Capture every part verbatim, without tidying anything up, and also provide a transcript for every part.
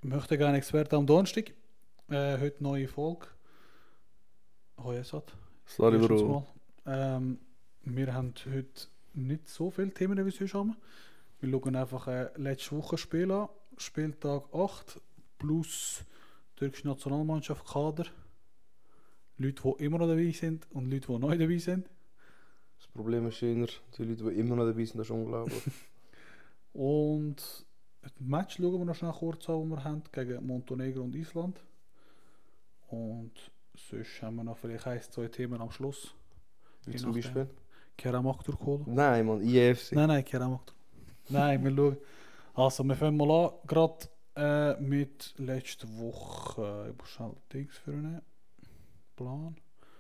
Möchte gerne Experte am Donnerstag. Äh, heute neue Folge. Oh, jetzt hat. Sorry, Erstens Bro. mal. Ähm, wir haben heute nicht so viele Themen, wie wir sonst haben. Wir schauen einfach äh, letzte Woche Spiel an. Spieltag acht plus türkische Nationalmannschaft Kader. Leute, die immer noch dabei sind und Leute, die neu dabei sind. Das Problem ist eher, die Leute, die immer noch dabei sind, das ist unglaublich. Und das Match schauen wir noch schnell kurz an, das wir haben, gegen Montenegro und Island. Und sonst haben wir noch vielleicht ein, zwei Themen am Schluss. Wie Je zum nachdem. Beispiel? Kerem Aktürkohl. Nein, man, I F C. Nein, nein, Kerem Aktürkohl. Nein, wir schauen. Also, wir fangen mal an, gerade äh, mit letzter Woche. Ich muss schnell Dings für einen Plan.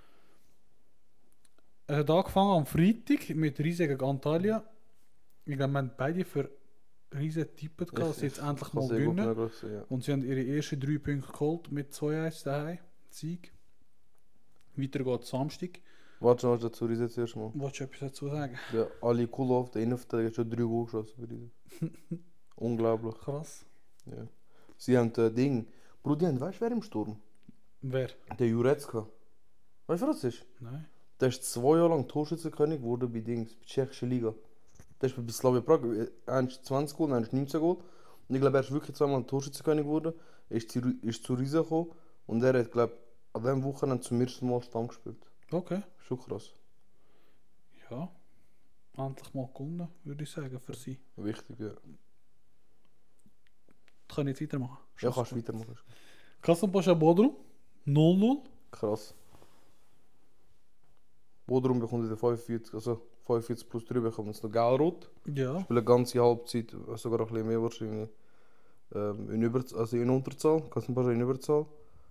Es hat angefangen am Freitag mit Riese gegen Antalya. Ich glaube, wir haben beide für Riese getippt, dass sie jetzt endlich kann mal sehr gut gewinnen. möglich sein, ja. Und sie haben ihre ersten drei Punkte geholt mit zwei eins daheim. Sieg. Weiter geht es Samstag. Warte schon, dazu Riese zuerst mal. Wolltest du etwas dazu sagen? Der Ali Kulov, der Innenverteidiger, hat schon drei Goal geschossen für Riese. Unglaublich. Krass. Ja. Sie haben das Ding. Bro, die haben, weißt du, wer im Sturm? Wer? Der Jurecka. Weißt du, was das ist? Nein. Der ist zwei Jahre lang Torschützenkönig geworden bei Dings, bei der tschechischen Liga. Der ist bei Slavia Prag, eins zwanzig Goal, eins neunzehn Goal. Und ich glaube, er ist wirklich zweimal Torschützenkönig geworden. Er ist zu, ist zu Riese gekommen und er hat, glaube ich, an diesem Wochenende zum ersten Mal Stamm gespielt. Okay. Schon krass. Ja. Endlich mal gewonnen, würde ich sagen, für sie. Wichtig, ja. Das kann ich jetzt weitermachen. Ja, kannst du weitermachen. Kasımpaşa Bodrum. null null. Krass. Bodrum bekommt wieder fünfundvierzig, also fünfundvierzig plus drei bekommen jetzt noch gelb-rot. Ja. Spielen eine ganze Halbzeit, sogar ein bisschen mehr wahrscheinlich. Ähm, in, Über also in Unterzahl, Kasımpaşa in Überzahl.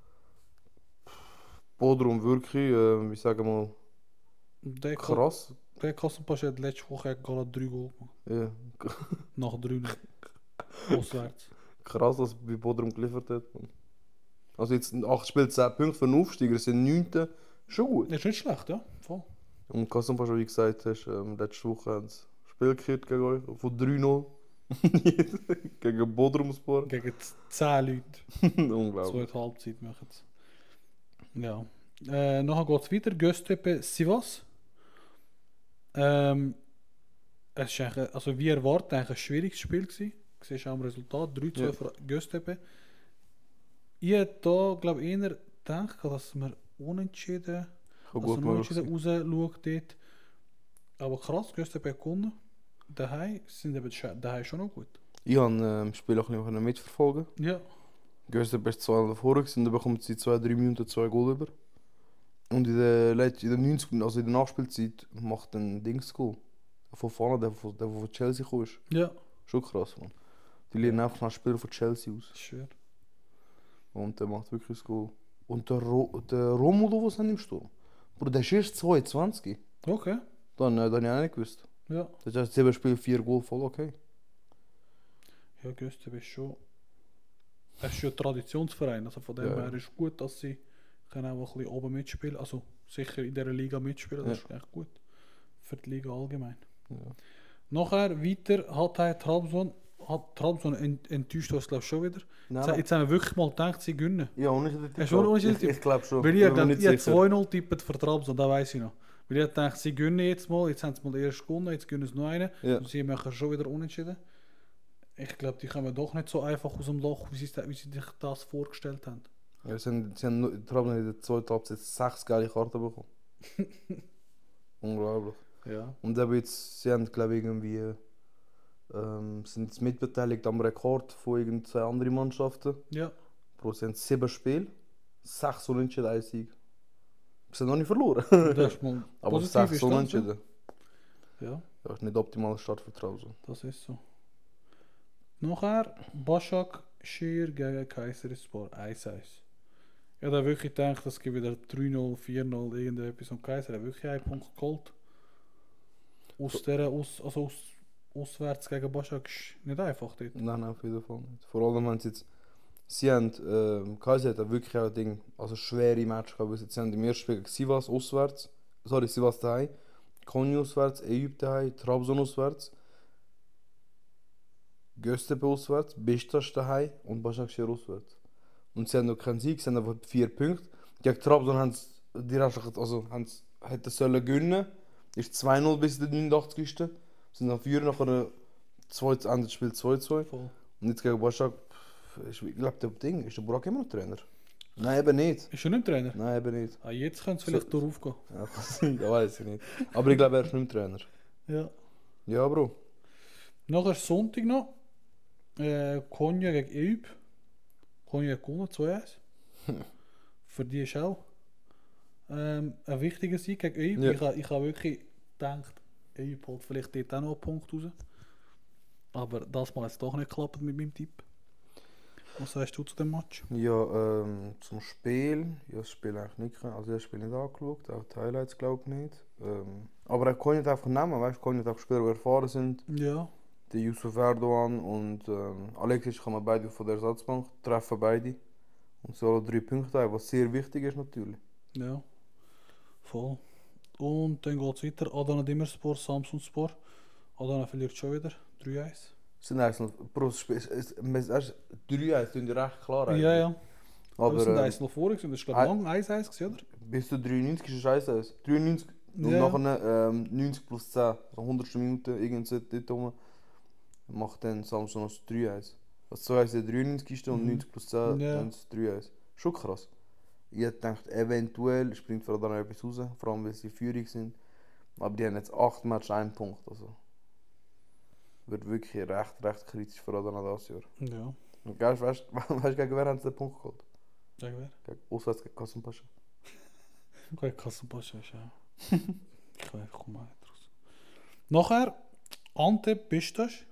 Bodrum wirklich, ähm, ich sage mal, Der, Ka krass. der Kasımpaşa hat letzte Woche gerade drei Goal gemacht. Ja. Nach drei null. Auswärts. Krass, was bei Bodrum geliefert hat. Also jetzt acht Spiele, zehn Punkte für den Aufsteiger, sind neunte schon gut. Das ist nicht schlecht, ja. Voll. Und Kasımpaşa, wie gesagt hast, ähm, letzte Woche haben sie Spiel gekriegt gegen euch, von drei null. Gegen Bodrumspor. Gegen zehn Leute. Unglaublich. Zweite Halbzeit machen sie. Ja. Äh, nachher geht es weiter. Göztepe Sivas. Ähm, es ist eigentlich, also wie erwartet, eigentlich ein schwieriges Spiel gewesen. Du siehst auch am Resultat. drei zwei Ja. für Göztepe. Ich hätte da, glaube ich, eher gedacht, dass wir unentschieden, Kann also gut nur möglich unentschieden sein. rausschaut dort. Aber krass, Göztepe hat gewonnen. Daheim sind eben die daheim schon noch gut. Ich habe ähm, das Spiel auch ein bisschen mitverfolgen. Ja. Göztepe ist zwei null vorne und dann bekommt sie zwei drei Minuten zwei Goal über. Und in der, Let- in der neunzig, also in der Nachspielzeit macht ein Dings Goal. Von vorne, der, von- der von Chelsea gekommen ist. Ja. Schon krass, man. Die lernen einfach nach Spieler von Chelsea aus. Schön. Und der macht wirklich das Goal. Und der, Ro der Romulo, was haben im Sturm? Bro, der ist erst zweiundzwanzig. Okay. Dann, äh, dann habe ich auch nicht gewusst. Ja. Das heißt, sieben Spiele, vier Goal, voll okay. Ja, Göztepe ist schon. Es ist schon ein Traditionsverein. Also von dem Ja. her ist es gut, dass sie können auch ein bisschen oben mitspielen. Also sicher in dieser Liga mitspielen. Das Ja. ist echt gut. Für die Liga allgemein. Ja. Nachher weiter hat er Trabzon. Hat Trabzon ent enttäuscht uns, glaube ich, schon wieder. Nein, Jetzt, jetzt haben wir wirklich mal gedacht, sie gewinnen. Ja, ohne Hast du ohne Ich, Tipp? ich glaube schon. Weil Ich ich bin mir habe nicht ich sicher. zwei null tippet für Trabzon, das weiß ich noch. Weil ich dachte, sie gewinnen jetzt mal, jetzt haben sie mal erst gewonnen, jetzt gewinnen sie noch einen. Ja. Und sie machen schon wieder unentschieden. Ich glaube, die kommen doch nicht so einfach aus dem Loch, wie sie, wie sie sich das vorgestellt haben. Ja, sie haben, sie haben nur- Trabzon in der zweiten Halbzeit sechs geile Karten bekommen. Unglaublich. Ja. Und eben jetzt, sie haben, glaube ich, irgendwie ähm, sind jetzt mitbeteiligt am Rekord von irgendeiner anderen Mannschaften. Ja. Bro, sie haben sieben Spiele, sechs Unentschieden, ein Sieg. Sie haben noch nicht verloren. Das ist mal Aber positiv, sechs ist das, Unentschieden. Ja, Ja, ist nicht optimaler Start für Trabzon. das ist so. Nachher Başak Şehir gegen Kayserispor eins eins. Ich habe wirklich gedacht, es gibt wieder drei null, vier null, irgendetwas und Kaiser hat wirklich einen Punkt geholt. Aus der, aus, also aus, auswärts gegen Başak ist nicht einfach dort. Nein, nein, auf jeden Fall nicht. Vor allem, wenn sie jetzt. Sie haben. Ähm, Kaiser hat wirklich auch ein Ding, also schwere Match gehabt. Sie haben im ersten Spiel gegen Sivas auswärts. Sorry, Sivas daheim. Konya auswärts, Eyüp daheim, Trabzon auswärts. Göztepe auswärts, Beşiktaş daheim und Başakşehir auswärts. Und sie haben noch keinen Sieg, sie haben einfach vier Punkte. Gegen Trabzon haben sie die Restlichen, also haben sie, hätten sollen gewinnen. Ist zwei null bis in der neunundachtzigsten Sind dann vier nach einer zwei zu Ende Spiel zwei zwei. Voll. Und jetzt gegen Başak, ich glaube, der Ding, ist der Burak immer noch Trainer? Nein, eben nicht. Ist er nicht Trainer? Nein, eben nicht. Ah, jetzt könnte es vielleicht So- darauf gehen. Ja, kann sein, ja, weiß ich nicht. Aber ich glaube, er ist nicht mehr Trainer. Ja. Ja, Bro. Nachher ist Sonntag noch. Äh, Konya gegen Eyüp. Konya hat gewonnen, zwei eins. Für die ist auch ähm, ein wichtiger Sieg gegen Eyüp. Ja. Ich habe ich ha wirklich gedacht, Eyüp holt vielleicht dort auch noch einen Punkt raus. Aber das mal jetzt doch nicht geklappt mit meinem Tipp. Was sagst du zu dem Match? Ja, ähm, zum Spiel. Ich habe das Spiel eigentlich nicht gesehen. Also, ich habe das Spiel nicht angeschaut. Auch die Highlights glaube ich nicht. Ähm, aber er kann nicht einfach nehmen, weißt du? Kann nicht einfach Spieler, die erfahren sind. Ja, Der Yusuf Erdogan und ähm, Alexic kommen beide von der Ersatzbank, treffen beide. Und so alle drei Punkte ein, was sehr wichtig ist natürlich. ja. Voll. Und dann geht es weiter. Adana Demirspor, Samsunspor. Adana verliert schon wieder. drei eins. Es sind eigentlich noch, Bro, das Spiel, es, es, es, es, drei eins tun die recht klar eigentlich. Ja, ja. Aber Aber wir sind ähm, eins noch vorher gewesen. Das war glaube ich ein- lang eins eins gewesen, oder? bis zu dreiundneunzig ist es scheiße aus. dreiundneunzig und Ja. nachher ähm, neunzig plus zehn, so hundertste Minute, irgend so dort rum, macht dann Samsung noch drei eins. Also zwei eins der dreiundneunzigste und Mhm. neunzig plus zehn, Ja. dann das drei eins. Schon krass. Ich hätte gedacht, eventuell springt für dann etwas raus, vor allem weil sie in Führung sind. Aber die haben jetzt acht Matches, einen Punkt. Also wird wirklich recht, recht kritisch für Adana das Jahr. Ja. Und weißt du, weißt, weißt, gegen wer haben sie den Punkt geholt? Sag wer? Gegen, auswärts gegen Kassenpascha. Okay, Kassenpascha ist ja. Ich weiß, ich komme auch nicht raus. Nachher Antep Beşiktaş.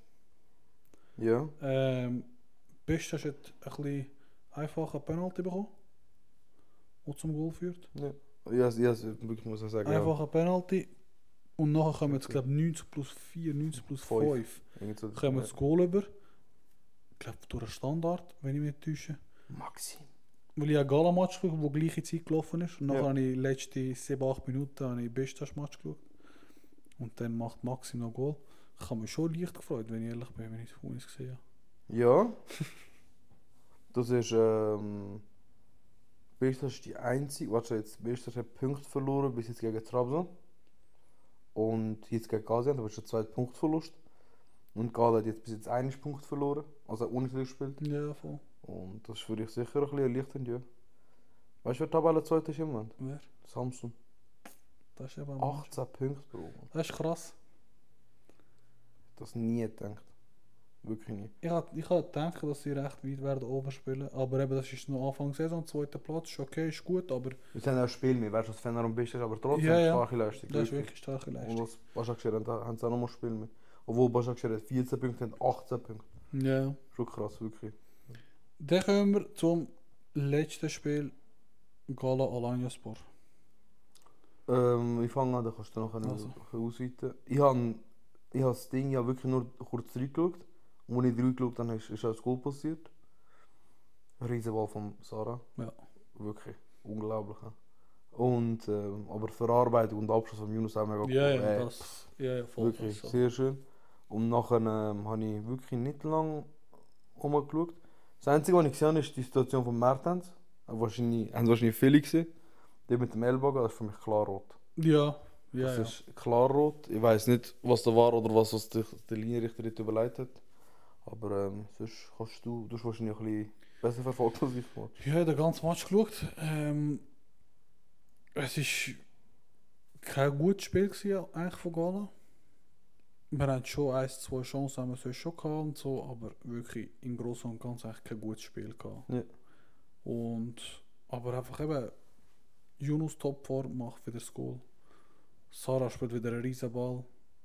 Ja. Ähm, Beşiktaş hat ein bisschen einfache Penalty bekommen, die zum Goal führt. Ja, ja, ja wirklich muss ich sagen. Einfache Penalty. Und nachher kommen jetzt, glaube ich, neunzig plus vier, neunzig plus Fünf. fünf. Ja. Irgend so- Kommen das Goal über. Ich glaube, durch einen Standard, wenn ich mich nicht täusche. Maxim. Weil ich einen Gala-Match geschaut habe, der gleiche Zeit gelaufen ist. Und nachher Ja. habe ich letzte sieben acht Minuten habe ich Beşiktaş-Match geschaut. Und dann macht Maxim noch Goal. Ich habe mich schon leicht gefreut, wenn ich ehrlich bin, wenn ich es von uns gesehen habe. Ja. Das ist, ähm... Beşiktaş ist die einzige... Warte jetzt, Beşiktaş hat Punkte verloren bis jetzt gegen Trabzon. Und jetzt gegen Gaziantep, das ist der zweite Punktverlust. Und Gazi hat jetzt bis jetzt einen Punkt verloren, also hat ohne gespielt. Ja, voll. Und das ist für dich sicher ein bisschen erleichternd, ja. Weißt du, wer Tabelle zweite ist im Moment? Wer? Samsung. Das ist eben ein Match. achtzehn Punkte, Bro. Das ist krass. Das nie gedacht. Wirklich nie. Ich hatte ich hatte gedacht, dass sie recht weit werden oben spielen. Aber eben, das ist noch Anfang Saison, zweiter Platz. Ist okay, ist gut, aber Wir sind auch Spiel mehr, weißt du, was Fenner am besten ist, aber trotzdem Ja, ja. starke Leistung. das ist wirklich starke Und Leistung. was Başakşehir haben, haben sie auch noch mal Spiel mehr. Obwohl Başakşehir hat vierzehn Punkte, haben achtzehn Punkte. Ja. Schon krass, wirklich. Dann kommen wir zum letzten Spiel. Gala Alanyaspor. Ähm, ich fange an, dann kannst du noch Also. also. ausweiten. Ich habe ich hab das Ding ja wirklich nur kurz reingeschaut. Und als ich reingeschaut habe, ist, ist auch das Goal passiert. Riesenball von Sarah. Ja. Wirklich unglaublich. Ja. Und, ähm, aber die Verarbeitung und Abschluss von Yunus auch mega cool. Ja, ja, Äh, das. Ja, ja, voll. Wirklich, krass. sehr schön. Und nachher ähm, habe ich wirklich nicht lange umgeschaut. Das Einzige, was ich gesehen habe, ist die Situation von Mertens. Wahrscheinlich, haben wahrscheinlich viele gesehen. Der mit dem Ellbogen, das ist für mich klar rot. Ja, ja, Das ja. ist klar rot. Ich weiß nicht, was da war oder was, was der, der Linienrichter dort überlegt hat. Aber ähm, sonst kannst du, du hast wahrscheinlich ein bisschen besser verfolgt als ich gemacht. Ich habe den ganzen Match geschaut. Ähm, es war kein gutes Spiel gewesen, eigentlich von Gala. Wir hatten schon ein, zwei Chancen, haben wir sonst schon gehabt und so, aber wirklich im Großen und Ganzen eigentlich kein gutes Spiel gehabt. Ja. Und, aber einfach eben, Yunus Topform macht wieder das Goal. Sarah spielt wieder einen Riesenball.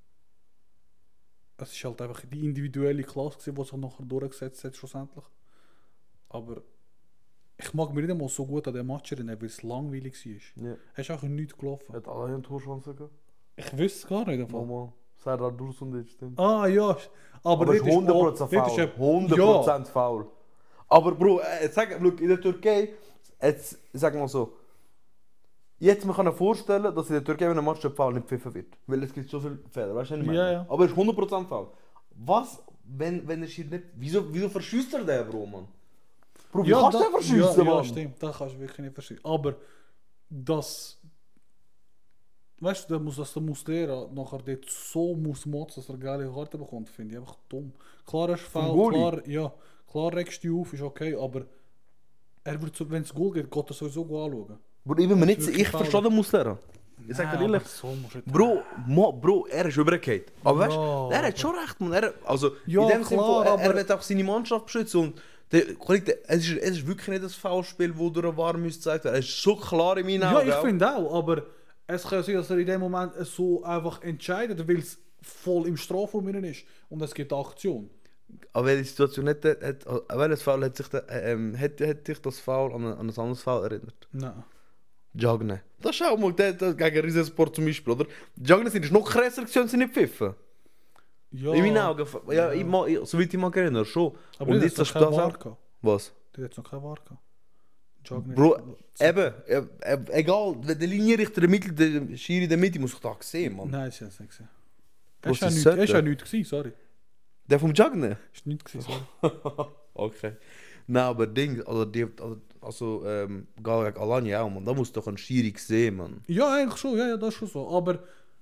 Es ist halt einfach die individuelle Klasse gewesen, die sich nachher durchgesetzt hat schlussendlich. Aber ich mag mich nicht einmal so gut an den Match erinnern, weil es langweilig war. Ja. Es ist einfach nichts gelaufen. Hat alle einen Torschance gehabt? Ich wüsste es gar nicht. Im Fall. Nochmal. Serdar Dursundic, stimmt. Ah ja, aber, Aber es ist dort hundert Prozent dort faul. ist hundert Prozent faul. Aber Bro, äh, sag, look, in der Türkei, jetzt, sag mal so, jetzt man kann sich vorstellen, dass in der Türkei, wenn ein Match faul nicht pfiffen wird. Weil es gibt so viele Fehler, weißt du, was ich meine? Ja, ja. Aber es ist hundert Prozent faul. Was, wenn, wenn er Schiri nicht... Wieso, wieso verschießt er den, Bro, Mann? Bro, wie Ja, kannst du da- den verschießen, ja, Mann? ja, stimmt, das kannst du wirklich nicht verstehen. Aber das. Weißt du, der muss, dass der Muslera nachher dort so muss motzen, dass er geile Karte bekommt, finde ich einfach dumm. Klar, er ist Vom faul, Goalie? klar, ja, klar regst du dich auf, ist okay, aber er wird so, wenn es Goal geht, geht er sowieso anschauen. Bro, ich bin mir Er ist nicht sicher, wirklich ich verstehe den Muslera. Ich sag dir Nein, ehrlich, aber so musst du nicht- Bro, Mo, Bro, er ist übergekehrt. Aber weißt Ja, du, er hat aber- schon recht, man. Er, also, Ja, in dem Sinne, klar, von, er, er aber- wird auch seine Mannschaft beschützen. Und der, Kollege, es, ist, es ist wirklich nicht das Foulspiel, das durch eine Warm gezeigt wird. Es ist so klar in meinen Ja, Augen. ich auch. finde auch, aber es kann ja sein, dass er in dem Moment so einfach entscheidet, weil es voll im Strafraum drin ist und es gibt eine Aktion. Aber welche Situation hat, hat, hat, an welches Foul hat sich, der, ähm, hat, hat dich das Foul an, ein- an ein anderes Foul erinnert? Nein. Jagne. Das schau mal, der, der, gegen Riesensport zum Beispiel, oder? Jagne sind noch krasser gewesen, als sie nicht pfiffen. Ja. In meinen Augen, ja, Ja. Ich, ma- ich, soweit ich mich erinnere, schon. Aber Und die hat jetzt das noch keine das V A R auch. gehabt. Was? Die hat noch keine V A R gehabt. Joggen Bro, ist- eben, äh, äh, egal, wenn der Linienrichter der Mitte, der Schiri in der Mitte, muss ich da sehen, Mann. Nein, ist jetzt nicht gesehen. Wo Es ist war das ja nichts, es Sötte? war ja nichts gewesen, sorry. Der vom Jagne? Es war nichts gewesen, sorry. Okay. Nein, aber Ding, also, die, also, also ähm, Gal gegen Alanya auch, man. Da muss doch ein Schiri sehen, man. Ja, eigentlich schon, ja, ja, das ist schon so. Aber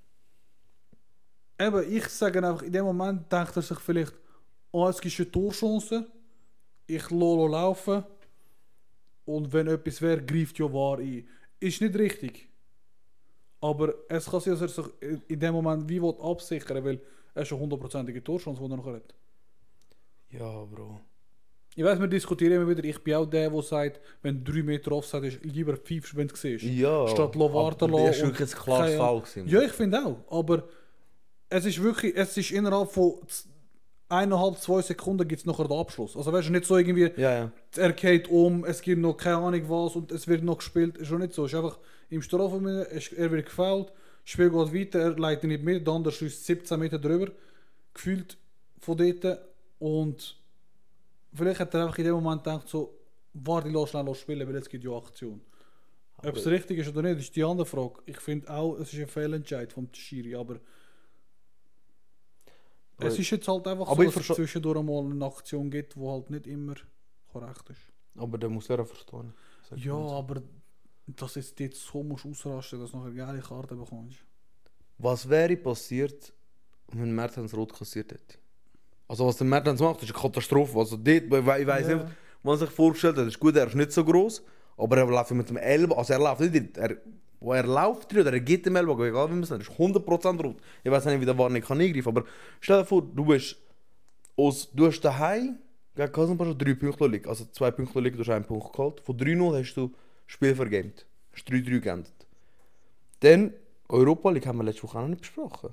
eben, ich sage einfach, in dem Moment denkt er sich vielleicht, oh, es gibt eine Torchance, ich lasse laufen und wenn etwas wäre, greift ja wahr ein. Ist nicht richtig. Aber es kann sein, dass er sich in dem Moment wie will absichern, weil er ist eine hundertprozentige Torchance, die er noch hat. Ja, Bro. Ich weiss, wir diskutieren immer wieder, ich bin auch der, der sagt, wenn drei Meter Offside ist, lieber pfeifst, wenn du es siehst. Ja. Statt lo warten aber Das lassen war wirklich und ein klares keine- Foul gewesen, Ja, ich finde auch. Aber es ist wirklich, es ist innerhalb von z- eineinhalb, zwei Sekunden gibt es nachher den Abschluss. Also weißt du, nicht so irgendwie, Ja, ja. er geht um, es gibt noch keine Ahnung was und es wird noch gespielt. Ist schon nicht so. Es ist einfach im Strafraum, er wird gefoult, das Spiel geht weiter, er leitet nicht mit, der andere schießt siebzehn Meter drüber, gefühlt von dort. Und vielleicht hat er einfach in dem Moment gedacht, so, warte, lass schnell los spielen, weil jetzt gibt ja Aktion. Ob es richtig ist oder nicht, ist die andere Frage. Ich finde auch, es ist ein Fehlentscheid vom Schiri, aber Aber- es ist jetzt halt einfach aber so, ich dass es versta- zwischendurch mal eine Aktion gibt, die halt nicht immer korrekt ist. Aber der muss er verstehen. Sag ich Ja, mal so. aber dass jetzt dort so musst ausrasten, dass du noch eine geile Karte bekommst. Was wäre passiert, wenn Mertens rot kassiert hätte? Also was der Mertens macht, ist eine Katastrophe. Also dort, weil ich weiss Ja. nicht, was man sich vorgestellt hat. Das ist gut, er ist nicht so groß, aber er läuft mit dem Ellbogen, also er läuft nicht, er, wo er läuft drin, oder er geht dem Ellbogen, egal wie man es nennt, ist hundert Prozent rot. Ich weiß nicht, wie der Warnung kann eingreifen, aber stell dir vor, du bist aus, du hast daheim gegen Kassenpascha drei Punkte liegen, also zwei Punkte liegen, du hast einen Punkt geholt. Von drei null hast du Spiel vergamed, hast drei drei geendet. Dann, Europa League haben wir letzte Woche auch noch nicht besprochen.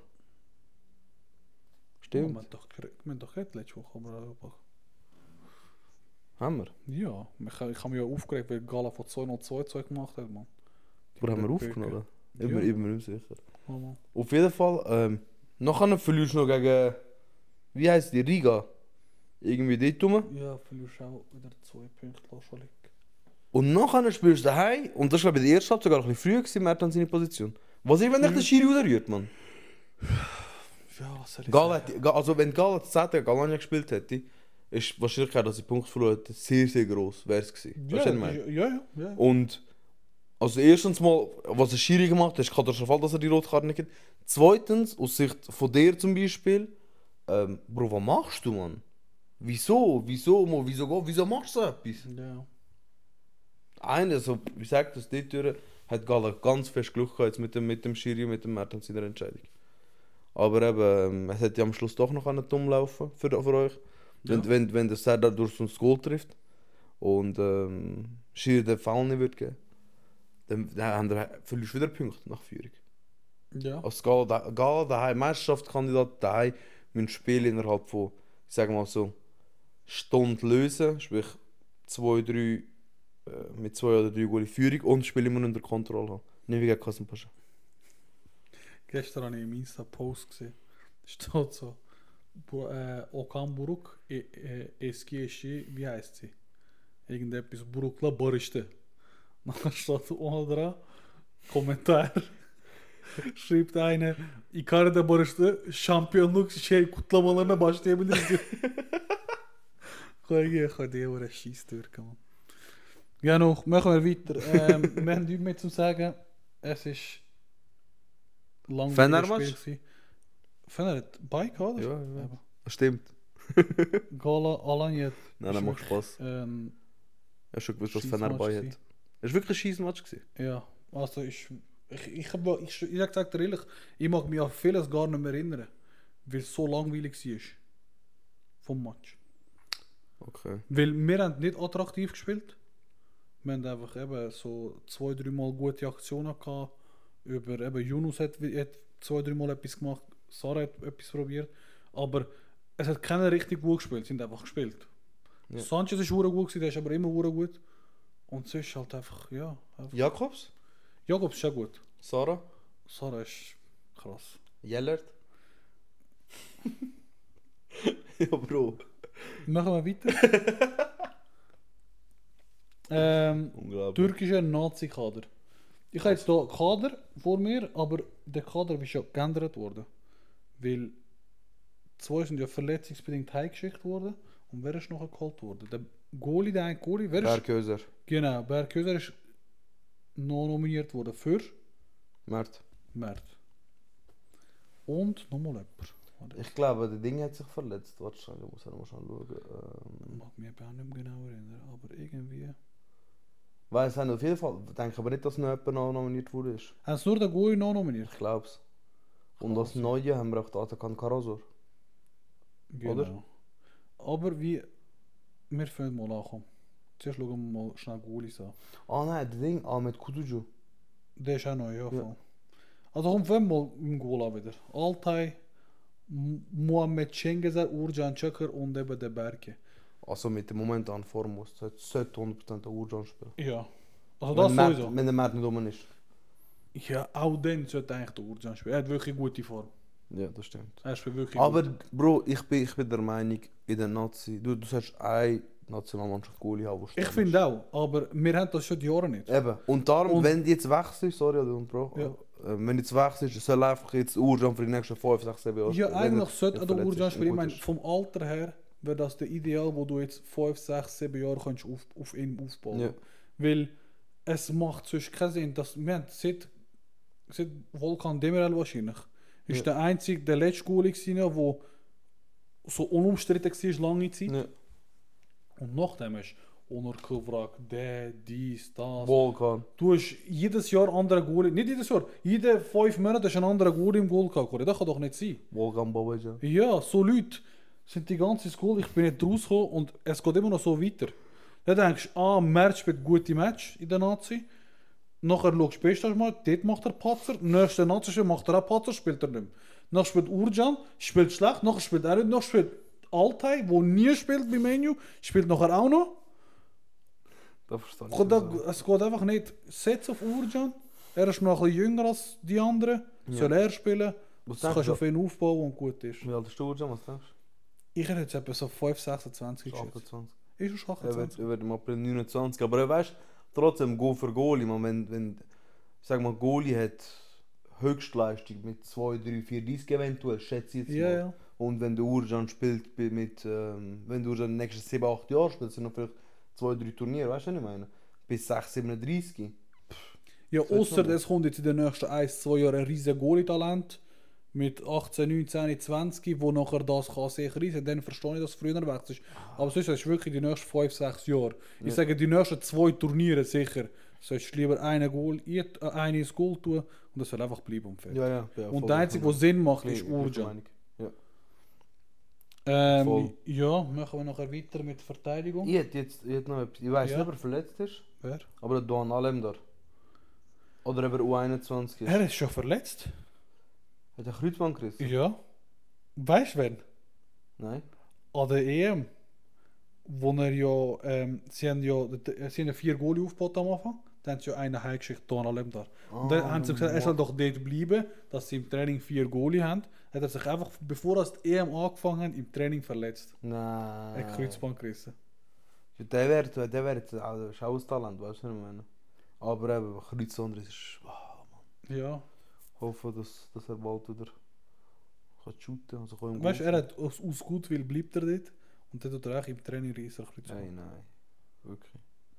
Ja, Stimmt, wir haben doch, gere- wir haben doch geredet letzte Woche über Europa. haben wir. Ja, ich, ich habe mich ja aufgeregt, weil Gala von zwei null zwei zwei gemacht hat, Mann. Oder haben wir Böcke. aufgenommen? Ich Ja. bin ich bin mir nicht sicher. Ja, Mann. Auf jeden Fall, ähm, nachher verlierst du noch gegen, wie heisst die, Riga. Irgendwie dort rum. Ja, verlierst auch wieder zwei Punkte, lass schon liegen. Und nachher spielst du daheim, und das war glaube ich der erste Halbzeit sogar ein bisschen früher gewesen, Mertens seine Position. Was ist, wenn dich der Schiri rausrührt, Mann? Ja, was soll ich Gal sagen? hätte, Ga- also wenn Gal das zehnte gegen Alanya gespielt hätte, ist die Wahrscheinlichkeit, dass sie Punkte verloren hätte, sehr, sehr gross. Wäre es gewesen. Ja, Weißt du, was ich meine? ja, ja, ja. Und also erstens mal, was der Schiri gemacht hat, ist katastrophal, dass er die rote Karte nicht gibt. Zweitens, aus Sicht von dir zum Beispiel, ähm, Bro, was machst du, Mann? Wieso? Wieso, Mo? Wieso, go- wieso machst du so etwas? Ja. Einer, also, wie sagt das, die Tür hat Gala ganz fest Glück gehabt jetzt mit dem, mit dem Schiri und mit dem Mertens in der Entscheidung. Aber eben, ähm, es hätte ja am Schluss doch noch einen dumm laufen für, für euch. Wenn, Ja. wenn, wenn der Serdar durch so ein Goal trifft und ähm, Schiri den Foul nicht wird geben, dann, dann haben wir- verlierst du wieder Punkte nach Führung. Ja. Als Gala, da, Gala daheim, Meisterschaftskandidat daheim, müssen Spiel innerhalb von, ich sage mal so, Stunden lösen, sprich zwei, drei, äh, mit zwei oder drei Goal in Führung und das Spiel immer unter Kontrolle haben. Nicht wie gegen Kassenpascha. Gestern habe ich im Insta-Post gesehen. Steht so. Bu- Äh, Okan Buruk, e, e, eski eşi, wie heißt sie? Irgendetwas Buruk'la barıştı. Dann steht unten dran, Kommentar. Schreibt einer, Icardi barıştı, şampiyonluk şey kutlamalarına başlayabiliriz diyor. Koy ich kann die auch einen Scheiß durchgehen. Ja, noch, machen wir weiter. Ähm, wir haben nichts mehr zu sagen. Es ist langweiliges Fenerbahce? Spiel gewesen. Fener hat Bike, oder? Ja, ja. Eben. Stimmt. Gala, Alanya. Nein, das macht Spaß. Ähm, Ich habe schon gewusst, was Scheissmatch Fenerbahce gewesen. hat. Es war wirklich ein Scheissmatch gewesen. ja, also ich, ich, ich, hab, ich, ich sag dir ehrlich, ich mag mich an vieles gar nicht mehr erinnern, weil es so langweilig war. Vom Match. Okay. Weil wir haben nicht attraktiv gespielt. Wir haben einfach eben so zwei, dreimal gute Aktionen gehabt. Über eben Yunus hat, hat zwei, dreimal etwas gemacht, Sarah hat etwas probiert. Aber es hat keiner richtig gut gespielt, sie sind einfach gespielt. Ja. Sanchez ist hure gut gewesen, der ist aber immer hure gut. Und sonst halt einfach, ja. Einfach. Jakobs? Jakobs ist auch gut. Sarah? Sarah ist krass. Jellert? Ja, Bro. Machen wir weiter. ähm, Unglaublich. türkischer Nazi-Kader. Ich habe jetzt hier Kader vor mir, aber der Kader ist ja geändert worden. Weil zwei sind ja verletzungsbedingt heimgeschickt worden. Und wer ist noch geholt worden? Der Goalie, der eine Goalie, wer ist... Berghöser. Genau, Berghöser ist noch nominiert worden für Mert. Mert. Und nochmal jemand. Warte, Ich glaube, der Ding hat sich verletzt. Warte schon, ich muss mal schauen. ich Ähm, mag mich eben auch nicht mehr genau erinnern, aber irgendwie... Weiß ich nicht, auf jeden Fall. Ich denke aber nicht, dass noch jemand noch nominiert wurde. Ich Haben sie nur den Goalie noch nominiert? glaube es. Und Kann als sein. Neue haben wir auch den Atakan Karasor. Oder? Aber wie... Wir fangen mal an, komm. Zuerst schauen wir mal schnell Goalies an. Ah nein, der Ding, Ahmed Kutucu. Der ist auch neu, ja. Ja. Voll. Also komm, fangen wir mal im Goal an wieder. Altay, M- Mohamed Cengezer, Urcan Çakır und eben der Berke. Also mit dem momentanen Form muss es sollte hundert Prozent der Urjan spielen. Ja. Also Wenn das der Mert- sowieso. Wenn der Mert nicht rum ist. Ja, auch dann sollte eigentlich der Urcan spielen. Er hat wirklich gute Form. Ja, das stimmt. Er spielt wirklich Aber gut. Bro, ich bin, ich bin der Meinung, in der Nazi, du, du sollst eine Nationalmannschaft Goalie haben, wo Ich stark finde ist. auch, aber wir haben das schon die Jahre nicht. Eben. Und darum, Und- wenn die jetzt wechselst, sorry, oder Bro, Ja. äh, wenn die jetzt wechselst, soll einfach jetzt Urjan für die nächsten fünf, sechs, sieben Jahre Ja, spielen. eigentlich Wenn sollte er auch der verletzt Urcan ist und spielen. Ich gut meine, ist. vom Alter her wäre das der Ideal, wo du jetzt fünf, sechs, sieben Jahre kannst auf, auf ihn aufbauen. Ja. Weil es macht sonst keinen Sinn, dass wir haben seit, seit Volkan Demirel wahrscheinlich ist Ja. der einzige, der letzte Goalie gewesen, der so unumstritten war lange Zeit. Ja. Und nachdem hast du Onur Kıvrak, der, dies, das. Volkan. Du hast jedes Jahr andere Goalie, nicht jedes Jahr, jede fünf Monate hast du einen anderen Goalie im Goal gehabt. Das kann doch nicht sein. Volkan Babajan. Ja, so Leute sind die ganze School, ich bin nicht rausgekommen und es geht immer noch so weiter. Dann denkst du, ah, Mert spielt gute Match in der Nazi. Nachher schaust du Best mal, dort macht er Patzer. Nächste Nazi spielt, macht er auch Patzer, spielt er nicht mehr. Nachher spielt Urcan, spielt schlecht, nachher spielt er nicht, nachher spielt Altay, der nie spielt bei Menu, spielt nachher auch noch. Da verstehe ich. Und da, nicht. es geht einfach nicht. Setz auf Urcan, er ist noch ein bisschen jünger als die anderen, Ja. soll er spielen. Was Das denkst kannst du du? auf ihn aufbauen und gut ist. Wie alt ist der Urjan, was denkst Ich hätte jetzt etwa so fünf, sechsundzwanzig du? geschätzt. achtundzwanzig. Ist er schon Er wird, achtundzwanzig? er wird im April neunundzwanzig. Aber er weißt trotzdem, Goal für Goalie. Man, wenn, wenn, ich sag mal, Goalie hat Höchstleistung mit zwei, drei, vier dreißig eventuell, schätze ich jetzt Ja, mal. ja. Und wenn der Urjan spielt bei- mit, ähm, wenn der Urjan die nächsten sieben, acht Jahre spielt, sind noch vielleicht zwei, drei Turniere, weißt du, was ich meine? Bis sechs, siebenunddreißig. Ja, Sollte außer man. es kommt jetzt in den nächsten ein, zwei Jahren ein riesen Goalie-Talent mit achtzehn, neunzehn, zwanzig, wo nachher das kann sich riesen, dann verstehe ich, dass es früher wechselt. Aber sonst ist es wirklich die nächsten fünf, sechs Jahre. Ich Ja. sage, die nächsten zwei Turniere sicher. Sollst du lieber einen Goal, äh, eine ins Goal tun und das soll einfach bleiben und fertig. Ja, ja. ja Und der einzige, der Sinn macht, ist Urcan. Ja. Ähm, Voll. ja, machen wir nachher weiter mit Verteidigung. Ich hätte jetzt ich hätte noch etwas. Ich weiß Ja. nicht, ob er verletzt ist, Wer? aber der Don Alemdar. Oder ob er U einundzwanzig ist. Er ist schon verletzt. Hat er Kreuzband gerissen? Ja. Weißt du wen? Nein. An der E M, wo er ja, ähm, sie haben ja, sie haben ja vier Goalie aufgebaut am Anfang, dann haben sie ja einen heimgeschickt, Donald Lemdar. Und dann haben sie gesagt, er soll doch dort bleiben, dass sie im Training vier Goalie haben. Hat er sich einfach, bevor er die E M angefangen hat, im Training verletzt. Nein. Er hat Kreuzband gerissen. Ja, der wäre der wär jetzt also, ist auch ein Talent, weißt du, was ich meine? Aber eben, Kreuzband ist. Wow, Mann. Ja. hoffe, dass, dass er bald wieder kann shooten, also kann ihm Weißt du, gut er sein. hat aus, aus Gutwill bleibt er dort und dann tut er auch im Training reissen. Nein, nein. Wirklich.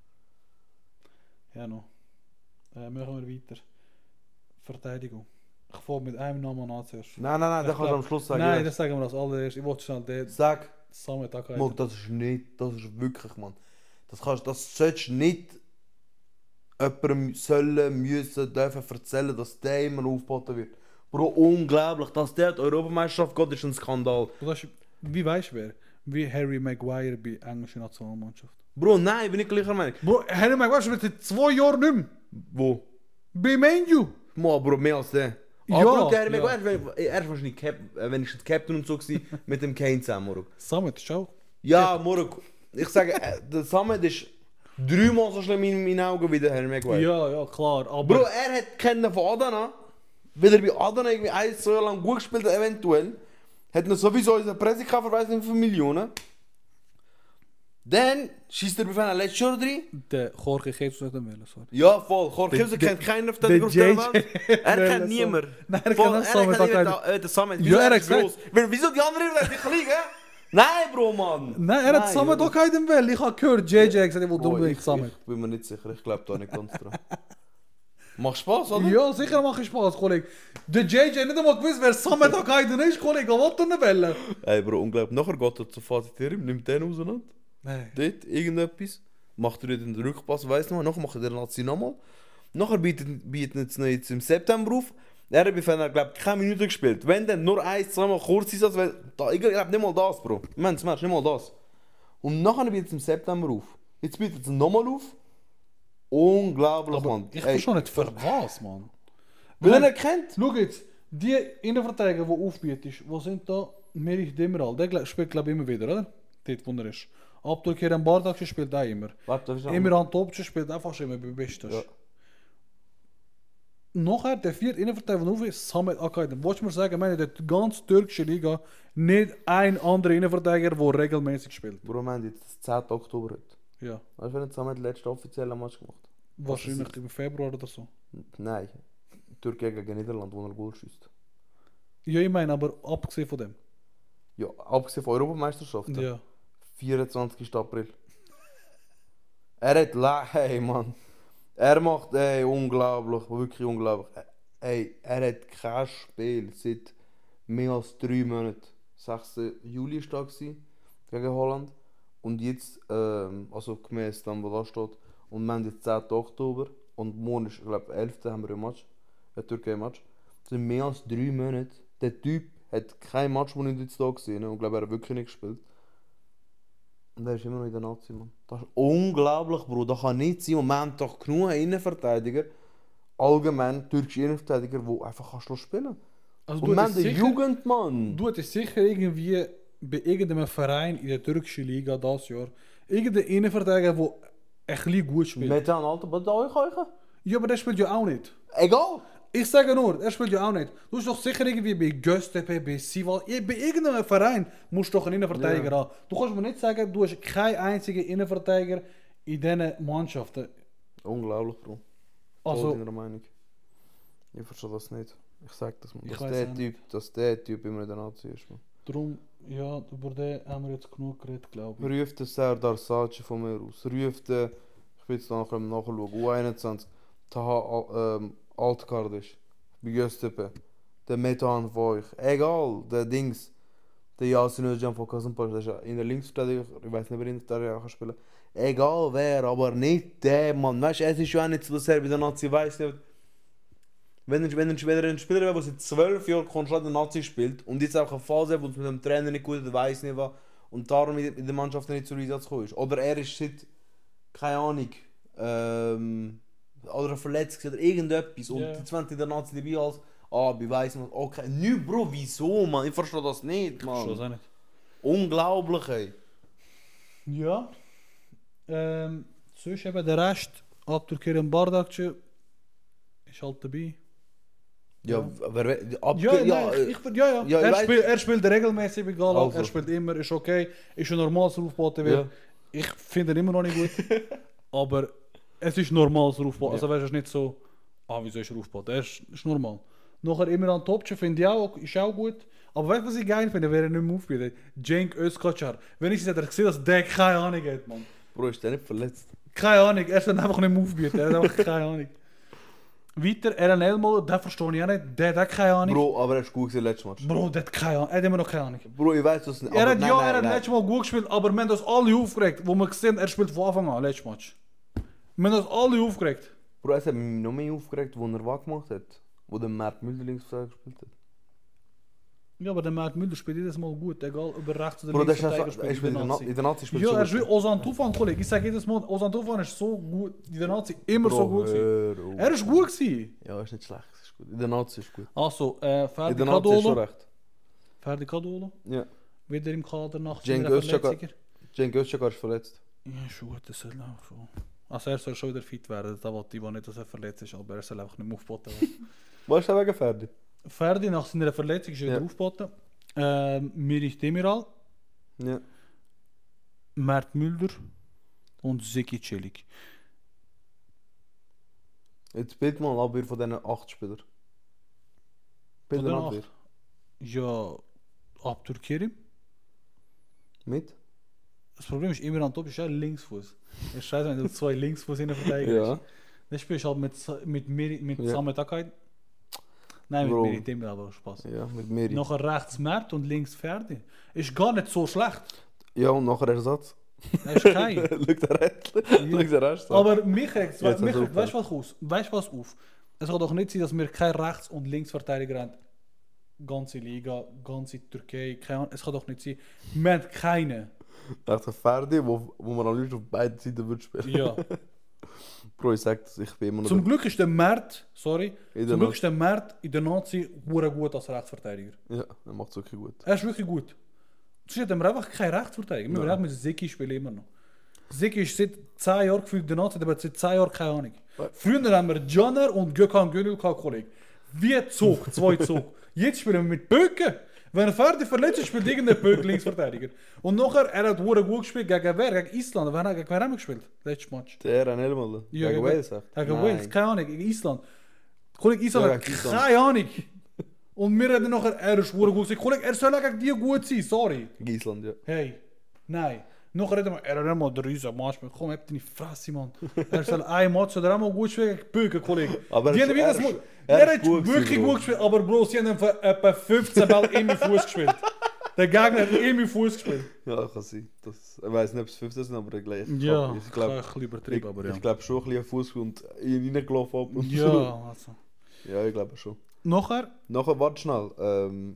Ja, noch. Äh, machen wir weiter. Verteidigung. Ich fange mit einem Namen an zuerst. Nein, nein, nein, Ich das kannst du glaub- am Schluss sagen. Nein, ja. das sagen wir als allererstes. Ich wollte schnell den Sag, Samet Akai. Mo, das ist nicht, das ist wirklich, Mann. Das kannst, das solltest du nicht jemandem sollen, müssen, dürfen erzählen, dass der immer aufgeboten wird. Bro, unglaublich, dass der die Europameisterschaft geht, ist ein Skandal. Du hast, wie weißt du wer? Wie Harry Maguire bei der englischen Nationalmannschaft. Bro, nein, bin ich gleicher Meinung. Bro, Harry Maguire spielt seit zwei Jahren nicht mehr. Wo? Bei Manu. Mo, Bro, mehr als der. Ja, Aber Bro, der ja. Maguire, er ist wahrscheinlich Cap, äh, wenigstens Captain und so gewesen, mit dem Kane zusammen, Moro. Samet, schau. Ja, Moro, ich sage, äh, der Samet ist dreimal so schlimm in meinen Augen wie der Harry Maguire. Ja, ja, klar. Aber Bro, er hat kennen von Adana, weil er bei Adana irgendwie ein, zwei Jahre lang gut gespielt hat, eventuell. Hat er sowieso unseren Pressekoff für weiss nicht wie viele Millionen. Dann schießt er bei einer letztes Jahr rein. der Jorge Jesus nicht wählen, sorry. Ja, voll. Jorge Jesus Der- kennt keinen auf der der auf der J J Welt. Er Welle, kennt so. niemand. Nein, er Voll, kennt auch Samet kennt Akai. nicht, äh, den Samet. Ja, Wieso er er hat ist gesagt- groß? Weil- Wieso die anderen werden nicht liegen? Nein, Bro, Mann. Nein, er hat Samet Junge. Akai den wählen. Ich habe gehört, J J hat gesagt, ich will Oh, unbedingt ich, Samet. ich bin mir nicht sicher. Ich glaube da nicht ganz dran. Macht Spaß, oder? Ja, sicher macht es Spaß, Kollege. Der J J hat nicht einmal gewusst, wer Samet Akai denn ist, Kollege. Was will er denn wählen? Ey, Bro, unglaublich. Nachher geht er zu Fatih Terim, nimmt den auseinander. Nein. Dort irgendetwas. Macht er wieder den Rückpass, weiss noch mal. Nachher macht er den Nazi nochmal. Nachher bietet, bietet es noch jetzt im September auf. Er hat bei Fener, glaube ich, keine Minute gespielt. Wenn dann nur ein, zweimal kurz ist, weil da, ich glaube nicht mal das, Bro. Mensch, Mensch, nicht mal das. Und nachher bietet es im September auf. Jetzt bietet es nochmal auf. Unglaublich, Aber Mann. ich Ey, verstehe nicht, für was, Mann. weil er nicht kennt. Schau jetzt, die Innenverteidiger, die aufbietest, wo sind da? Merich Demiral, der gl- spielt glaube ich immer wieder, oder? Dort, wo er ist. Abdulkerem Bardakci spielt auch immer. Warte, darf ich noch- Emirhan Topçu spielt einfach schon immer bei Bestas. Ja. Nachher, der vierte Innenverteidiger, der auf ist, Samet Akai. Dann willst du mir sagen, ich meine, die ganze türkische Liga nicht ein anderer Innenverteidiger, der regelmäßig spielt. Bro, wir haben jetzt den zehnten Oktober heute. Ja, Weißt du, wenn zusammen den letzten offiziellen Match gemacht? wahrscheinlich im Februar oder so. Nein. Türkei gegen Niederland, wo er Goal schießt. Ja, ich meine, aber abgesehen von dem. Ja, abgesehen von Europameisterschaften. Ja. vierundzwanzigsten April. Er hat la hey Mann. Er macht ey, unglaublich, wirklich unglaublich. Ey, er hat kein Spiel seit mehr als drei Monaten. sechsten Juli war da gewesen, gegen Holland. Und jetzt, ähm, also gemäß dann, wo da steht, und wir haben jetzt zehnten Oktober und morgen ist, glaube ich, elften haben wir ein Match, ein Türkei-Match. Das sind mehr als drei Monate. Der Typ hat kein Match, wo ich jetzt da gesehen habe, und glaube, er hat wirklich nicht gespielt. Und er ist immer noch in der Nazi, Mann. Das ist unglaublich, Bro. Das kann nicht sein. Und wir haben doch genug Innenverteidiger, allgemein türkische Innenverteidiger, die einfach kannst spielen Also Und wir haben hättest die sicher- Jugend, Mann. Du hättest sicher irgendwie bei irgendeinem Verein in der türkischen Liga das Jahr irgendeinen Innenverteidiger, der ein bisschen gut spielt. Metan Alter, was da euch euch? Ja, aber der spielt ja auch nicht. Egal. Ich sage nur, er spielt ja auch nicht. Du hast doch sicher irgendwie bei Göztepe, bei Sival, bei irgendeinem Verein musst du doch einen Innenverteidiger Ja. haben. Du kannst mir nicht sagen, du hast keinen einzigen Innenverteidiger in diesen Mannschaften. Unglaublich, Bro. Also- Voll deiner Meinung. Ich verstehe das nicht. Ich sag das mal. Ich Dass weiss der, auch typ, dass der Typ immer in der Nazi ist, man. Darum, ja, über den haben wir jetzt genug geredet, glaube ich. Ruft den Serdar Saci von mir aus. Ruft den, ich bin jetzt nachher am Nachschauen, U einundzwanzig, Taha Al- ähm, Altkardisch, bei Göztepe, der Metan von euch, egal, der Dings, der Yasin Özcan von Kasımpaşa, der ist ja in der Linksverteidigung, ich weiß nicht, wer in der Verteidigung kann spielen. Egal wer, aber nicht der Mann. Weißt du, es ist ja auch nicht so, dass er bei der Nazi weiss nicht. Wenn er, wenn er, wenn er ein Spieler wäre, der seit zwölf Jahren konstant in der Nazi spielt und jetzt auch eine Phase hat, wo es mit dem Trainer nicht gut ist, weiss nicht was, und darum in in der Mannschaft nicht zur Einsatz gekommen ist. Oder er ist seit, keine Ahnung, ähm, oder verletzt oder irgendetwas und Ja. jetzt wenn in der Nazi dabei als, ah, beweis man, okay, nicht Bro, wieso, man? Ich verstehe das nicht, Schon man. auch nicht. Unglaublich, ey. Ja. Ähm, sonst eben der Rest, Abdülkerim Bardakci, ist halt dabei. Ja, Ja. wer, wer ab, Ja, ja, nein, äh, ich, ich, ja, ja. ja, ich er, weiss- spielt, er spielt regelmäßig bei Gala, Also. er spielt immer, ist okay, ist ein normales Aufboten wird. Ja. Ich finde ihn immer noch nicht gut, aber es ist normales Aufboten. Also weißt du, es ist nicht so, ah, wieso ist er aufgeboten? Er ist, ist normal. Nachher Emirhan Topçu finde ich auch, ist auch gut. Aber weißt du, was ich geil finde, wer er nicht mehr aufbietet? Cenk Özkoçar. Wenn ich hätte gesehen, dass der keine Ahnung hat, Mann. Bro, ist der nicht verletzt? Keine Ahnung, er soll einfach nicht mehr aufbieten. Er hat einfach keine Ahnung. Weiter, R N Elmo, den verstehe ich auch nicht. Der hat keine Ahnung. Bro, aber er ist gut gewesen letztes Match. Bro, der hat keine Ahnung. Er hat immer noch keine Ahnung. Bro, ich weiß das nicht. Er aber hat nein, ja, nein, er hat nein. letztes Mal gut gespielt, aber wir haben das alle aufgeregt, wo wir gesehen haben, er spielt von Anfang an, letztes Match. Wir haben das alle aufgeregt. Bro, es hat mich noch mehr aufgeregt, wo er was gemacht hat. Wo der Mert Müller links gespielt hat. Ja, aber der Mert Müller spielt jedes Mal gut, egal ob er rechts oder Bro, links das ist Verteidiger einfach, er spielt in der Nazi. In der Nazi spielt Ja, er schon ist wie Ozan Tufan, Kollege. Ich sage jedes Mal, Ozan Tufan ist so gut, in der Nazi immer Bro, so gut gewesen. hör auf. Er ist gut gewesen. Ja, ist nicht schlecht. Ist gut. In der Nazi ist gut. Also, äh, In Ferdi der Nazi ist schon Kadolo. recht. Ferdi Kadolo. Ja. Wieder im Kader nach Cenk seiner Özcan- Verletzung. Cenk Özcan ist verletzt. Ja, ist gut, das soll auch so. Also er soll schon wieder fit werden, da wollte ich nicht, dass er verletzt ist, aber er soll einfach nicht mehr aufboten werden. Was ist der wegen Ferdi? Ferdi nach seiner Verletzung ist er wieder Ja. aufgeboten. Ähm, Mirich Demiral, Ja. Mert Müller und Zeki Çelik. Jetzt bitte mal Abwehr von diesen acht Spielern. Bitte den Abwehr. acht? Ja, Abdurkerim. Mit? Das Problem ist, Emirhan Top ist ja Linksfuß. Es ist scheiße, wenn du zwei Linksfuß in der Verteidigung Ja. hast. Dann spielst du halt mit, mit, mit, mit Ja. Samet Akai. Nein, mit Bro. Mirich Demiral, aber Spaß. Ja, mit Meri. Nachher rechts Mert und links Ferdi. Ist gar nicht so schlecht. Ja, und nachher Ersatz. Er ist kein. Schau der Rätsel. Schau der Rest. Aber mich regt, Jetzt mich hast du regt, weißt du was aus? Weißt du was auf? Es kann doch nicht sein, dass wir keinen Rechts- und Linksverteidiger haben. Ganze Liga, ganze Türkei, keine Ahnung. Es kann doch nicht sein. Wir haben keinen. Nach der Ferdi, wo, wo man am liebsten auf beiden Seiten würde spielen. Ja. Bro, ich sag das, ich bin immer noch... Zum Glück ist der Mert, sorry, In der zum Glück Nazi. ist der Mert in der Nazi hure gut als Rechtsverteidiger. Ja, er macht es wirklich gut. Er ist wirklich gut. Sonst hätten wir einfach keinen Rechtsverteidiger. Wir Ja. werden mit Zeki spielen immer noch. Zeki ist seit zehn Jahren gefühlt in der Nazi, aber seit zehn Jahren keine Ahnung. Was? Früher haben wir Caner und Gökhan Gönül gehabt, Kollege. Wie Zug, zwei Zug. Jetzt spielen wir mit Böcke. Wenn er fertig verletzt ist, spielt irgendein Böck Linksverteidiger. Und nachher, er hat hure gut gespielt gegen wer? Gegen Island. Wer, gegen wer haben wir gespielt? Letztes Match. Der R N L mal. Ja, Gegen gegen- Wales, echt? Gegen Nein. Wales, keine Ahnung, gegen Island. Kollege, Island Ja, hat gegen Island. keine Ahnung. Und wir haben nachher, er ist hure gut gewesen. Kollege, er soll auch gegen die gut sein, sorry. Gegen Island, ja. Hey, nein. Nachher reden wir, er hat immer der riesen Match. Komm, hab deine Fresse, Mann. Er soll ein Match oder einmal gut spielen gegen Böcke, Kollege. Aber die er haben ist- wieder er das ist- Mal- er Er ist hat gut wirklich gewesen, gut Bro. gespielt, aber Bro, sie haben einfach etwa fünfzehn Ball in meinen Fuß gespielt. Der Gegner hat in meinen Fuß gespielt. Ja, kann sein. Das, ich weiß nicht, ob es fünfzehn sind, aber gleich. Ja, ich ich glaube ein bisschen übertrieben, aber ja. ich glaub schon ein bisschen Fuß und ihn reingelaufen ab und so. Ja, also. Ja, ich glaube schon. Nachher, Nachher, warte schnell. Ähm,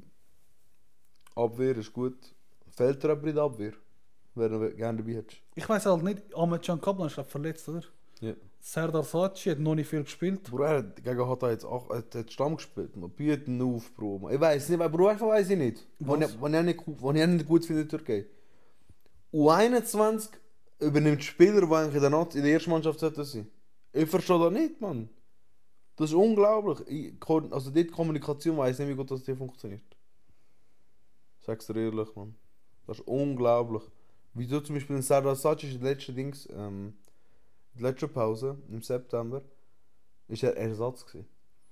Abwehr ist gut. Fehlt dir aber in der Abwehr? Wer du gerne dabei hättest. ich weiß halt nicht, Ahmed Can Kaplan ist glaub, verletzt, oder? Ja. Serdar Saci hat noch nicht viel gespielt. Bro, er hat gegen Hatta jetzt auch hat, hat Stamm gespielt. Man bietet ihn auf, Bro. Man. Ich weiß nicht, Bro, einfach weiß ich nicht. Wenn Was? ich, wenn ich nicht, wenn ich nicht gut finde in der Türkei. U einundzwanzig übernimmt Spieler, die eigentlich in der, Nazi- in der ersten Mannschaft sollten sein. Ich verstehe das nicht, Mann. Das ist unglaublich. Ich, kon- also die Kommunikation weiß nicht, wie gut das hier funktioniert. Sag's dir ehrlich, Mann. Das ist unglaublich. Wieso zum Beispiel in Serdar Saci ist in der letzten Dings, ähm, in der letzten Pause im September, ist er Ersatz gewesen.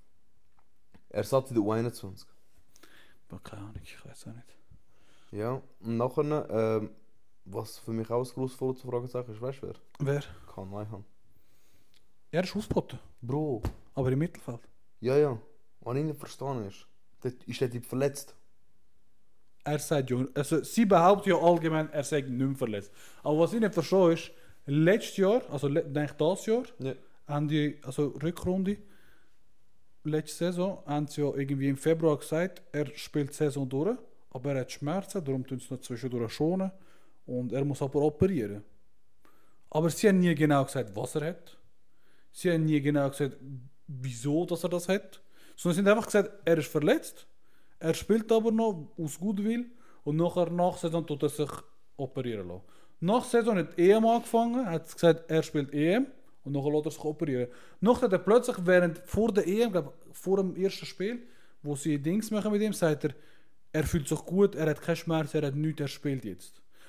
Ersatz in der U einundzwanzig. Aber keine Ahnung, ich weiß auch nicht. Ja, und nachher, ähm, was für mich auch ein grosses Fragezeichen ist, weißt du wer? Wer? Kann Neuhan. Er ist ausgeboten, Bro, aber im Mittelfeld. ja, ja. Was ich nicht verstanden ist, dort ist der Typ verletzt. Er sagt ja, also sie behaupten ja allgemein, er sei nicht mehr verletzt. Aber was ich nicht verstehe ist, letztes Jahr, also le- denke das Jahr, Ja. haben die, also Rückrunde, letzte Saison, haben sie ja irgendwie im Februar gesagt, er spielt die Saison durch, aber er hat Schmerzen, darum tun sie noch zwischendurch schonen und er muss aber operieren. Aber sie haben nie genau gesagt, was er hat. Sie haben nie genau gesagt, wieso dass er das hat. Sondern sie haben einfach gesagt, er ist verletzt, er spielt aber noch aus Gutwill und nachher nach Saison tut er sich operieren lassen. Nach Saison hat die E M angefangen, hat gesagt, er spielt E M und nachher lässt er sich operieren. Nachher hat er plötzlich während vor der E M, glaub, vor dem ersten Spiel, wo sie Dings machen mit ihm, sagt er, er fühlt sich gut, er hat keinen Schmerz, er hat nichts, er spielt jetzt.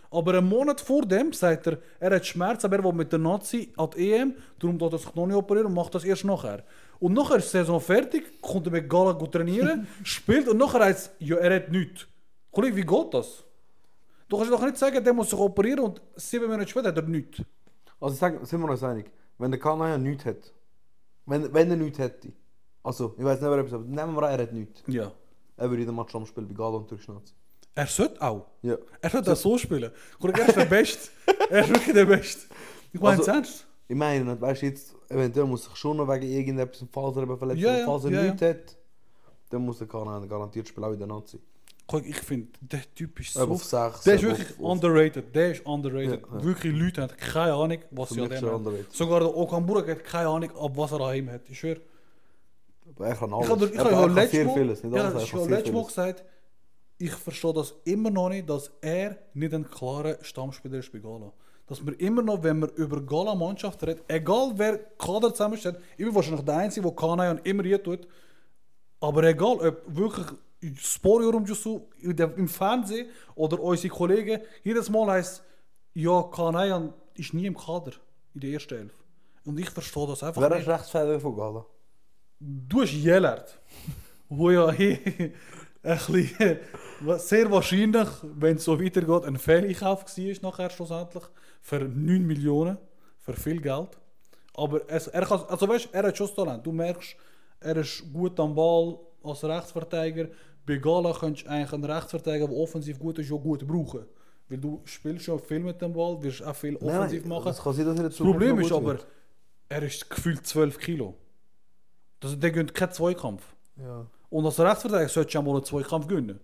Aber einen Monat vor dem sagt er, er hat Schmerzen, aber er will mit der Nazi an die E M, darum tut er sich noch nicht operieren und macht das erst nachher. Und nachher ist die Saison fertig, kommt er mit Gala gut trainieren, spielt und nachher heißt es, ja, er hat nichts. Kollege, wie geht das? Du kannst doch nicht sagen, der muss sich operieren und sieben Monate später hat er nichts. Also sag, sind wir uns einig, wenn der Kanaya nichts hat, wenn, wenn er nichts hätte, also ich weiß nicht, wer etwas, aber nehmen wir an, er hat nichts. Ja. Er würde in den Match spielen bei Gala und Türkschnatz. Er sollte auch. Ja. Er sollte auch so spielen. Kollege, er ist der Beste. Er ist wirklich der Beste. Ich meine es Also, ernst. Ich meine, weißt du jetzt, eventuell muss sich schon noch wegen irgendetwas, falls er eben verletzt Ja, ist, ja, falls er ja, nichts hat, dann muss der Kanaya garantiert spielen, auch in der Nazi. Kollege, ich finde, der Typ ist Aber so... auf sechs, Der ist aber wirklich auf- auf- underrated. Der ist underrated. Ja, ja. Wirklich Leute haben keine Ahnung, was Für sie an mich dem schon haben. underrated. Sogar der Okamura hat keine Ahnung, ab was er an ihm hat. Ich schwöre. Aber er kann Ich alles. habe ich Er habe kann- ja er kann letztes sehr Mal, vieles, nicht ja, alles, er ich kann habe sehr letztes Mal vieles. gesagt, ich verstehe das immer noch nicht, dass er nicht ein klarer Stammspieler ist bei Gala. Dass wir immer noch, wenn wir über Gala-Mannschaft reden, egal wer Kader zusammenstellt, ich bin wahrscheinlich der Einzige, der Kanayan immer hier tut, aber egal, ob wirklich Sporiorum Jusu im Fernsehen oder unsere Kollegen, jedes Mal heisst, ja, Kanayan ist nie im Kader, in der ersten Elf. Und ich verstehe das einfach Wer nicht. ist Rechtsverteidiger von Gala? Du hast Jellert, wo ja hier ein bisschen, sehr wahrscheinlich, wenn es so weitergeht, ein Fehleinkauf war nachher schlussendlich, für neun Millionen, für viel Geld. Aber es, er, kann, also weißt, er hat schon das Talent. Du merkst, er ist gut am Ball als Rechtsverteidiger. Bei Gala könntest du eigentlich einen Rechtsverteidiger, der offensiv gut ist, schon gut brauchen. Weil du spielst schon viel mit dem Ball, wirst auch viel offensiv machen. Das kann sein, dass er Das Problem ist aber, er ist gefühlt zwölf Kilo. Das, der gönnt keinen Zweikampf. Ja. Und als Rechtsverteidiger solltest du ja mal einen Zweikampf gewinnen.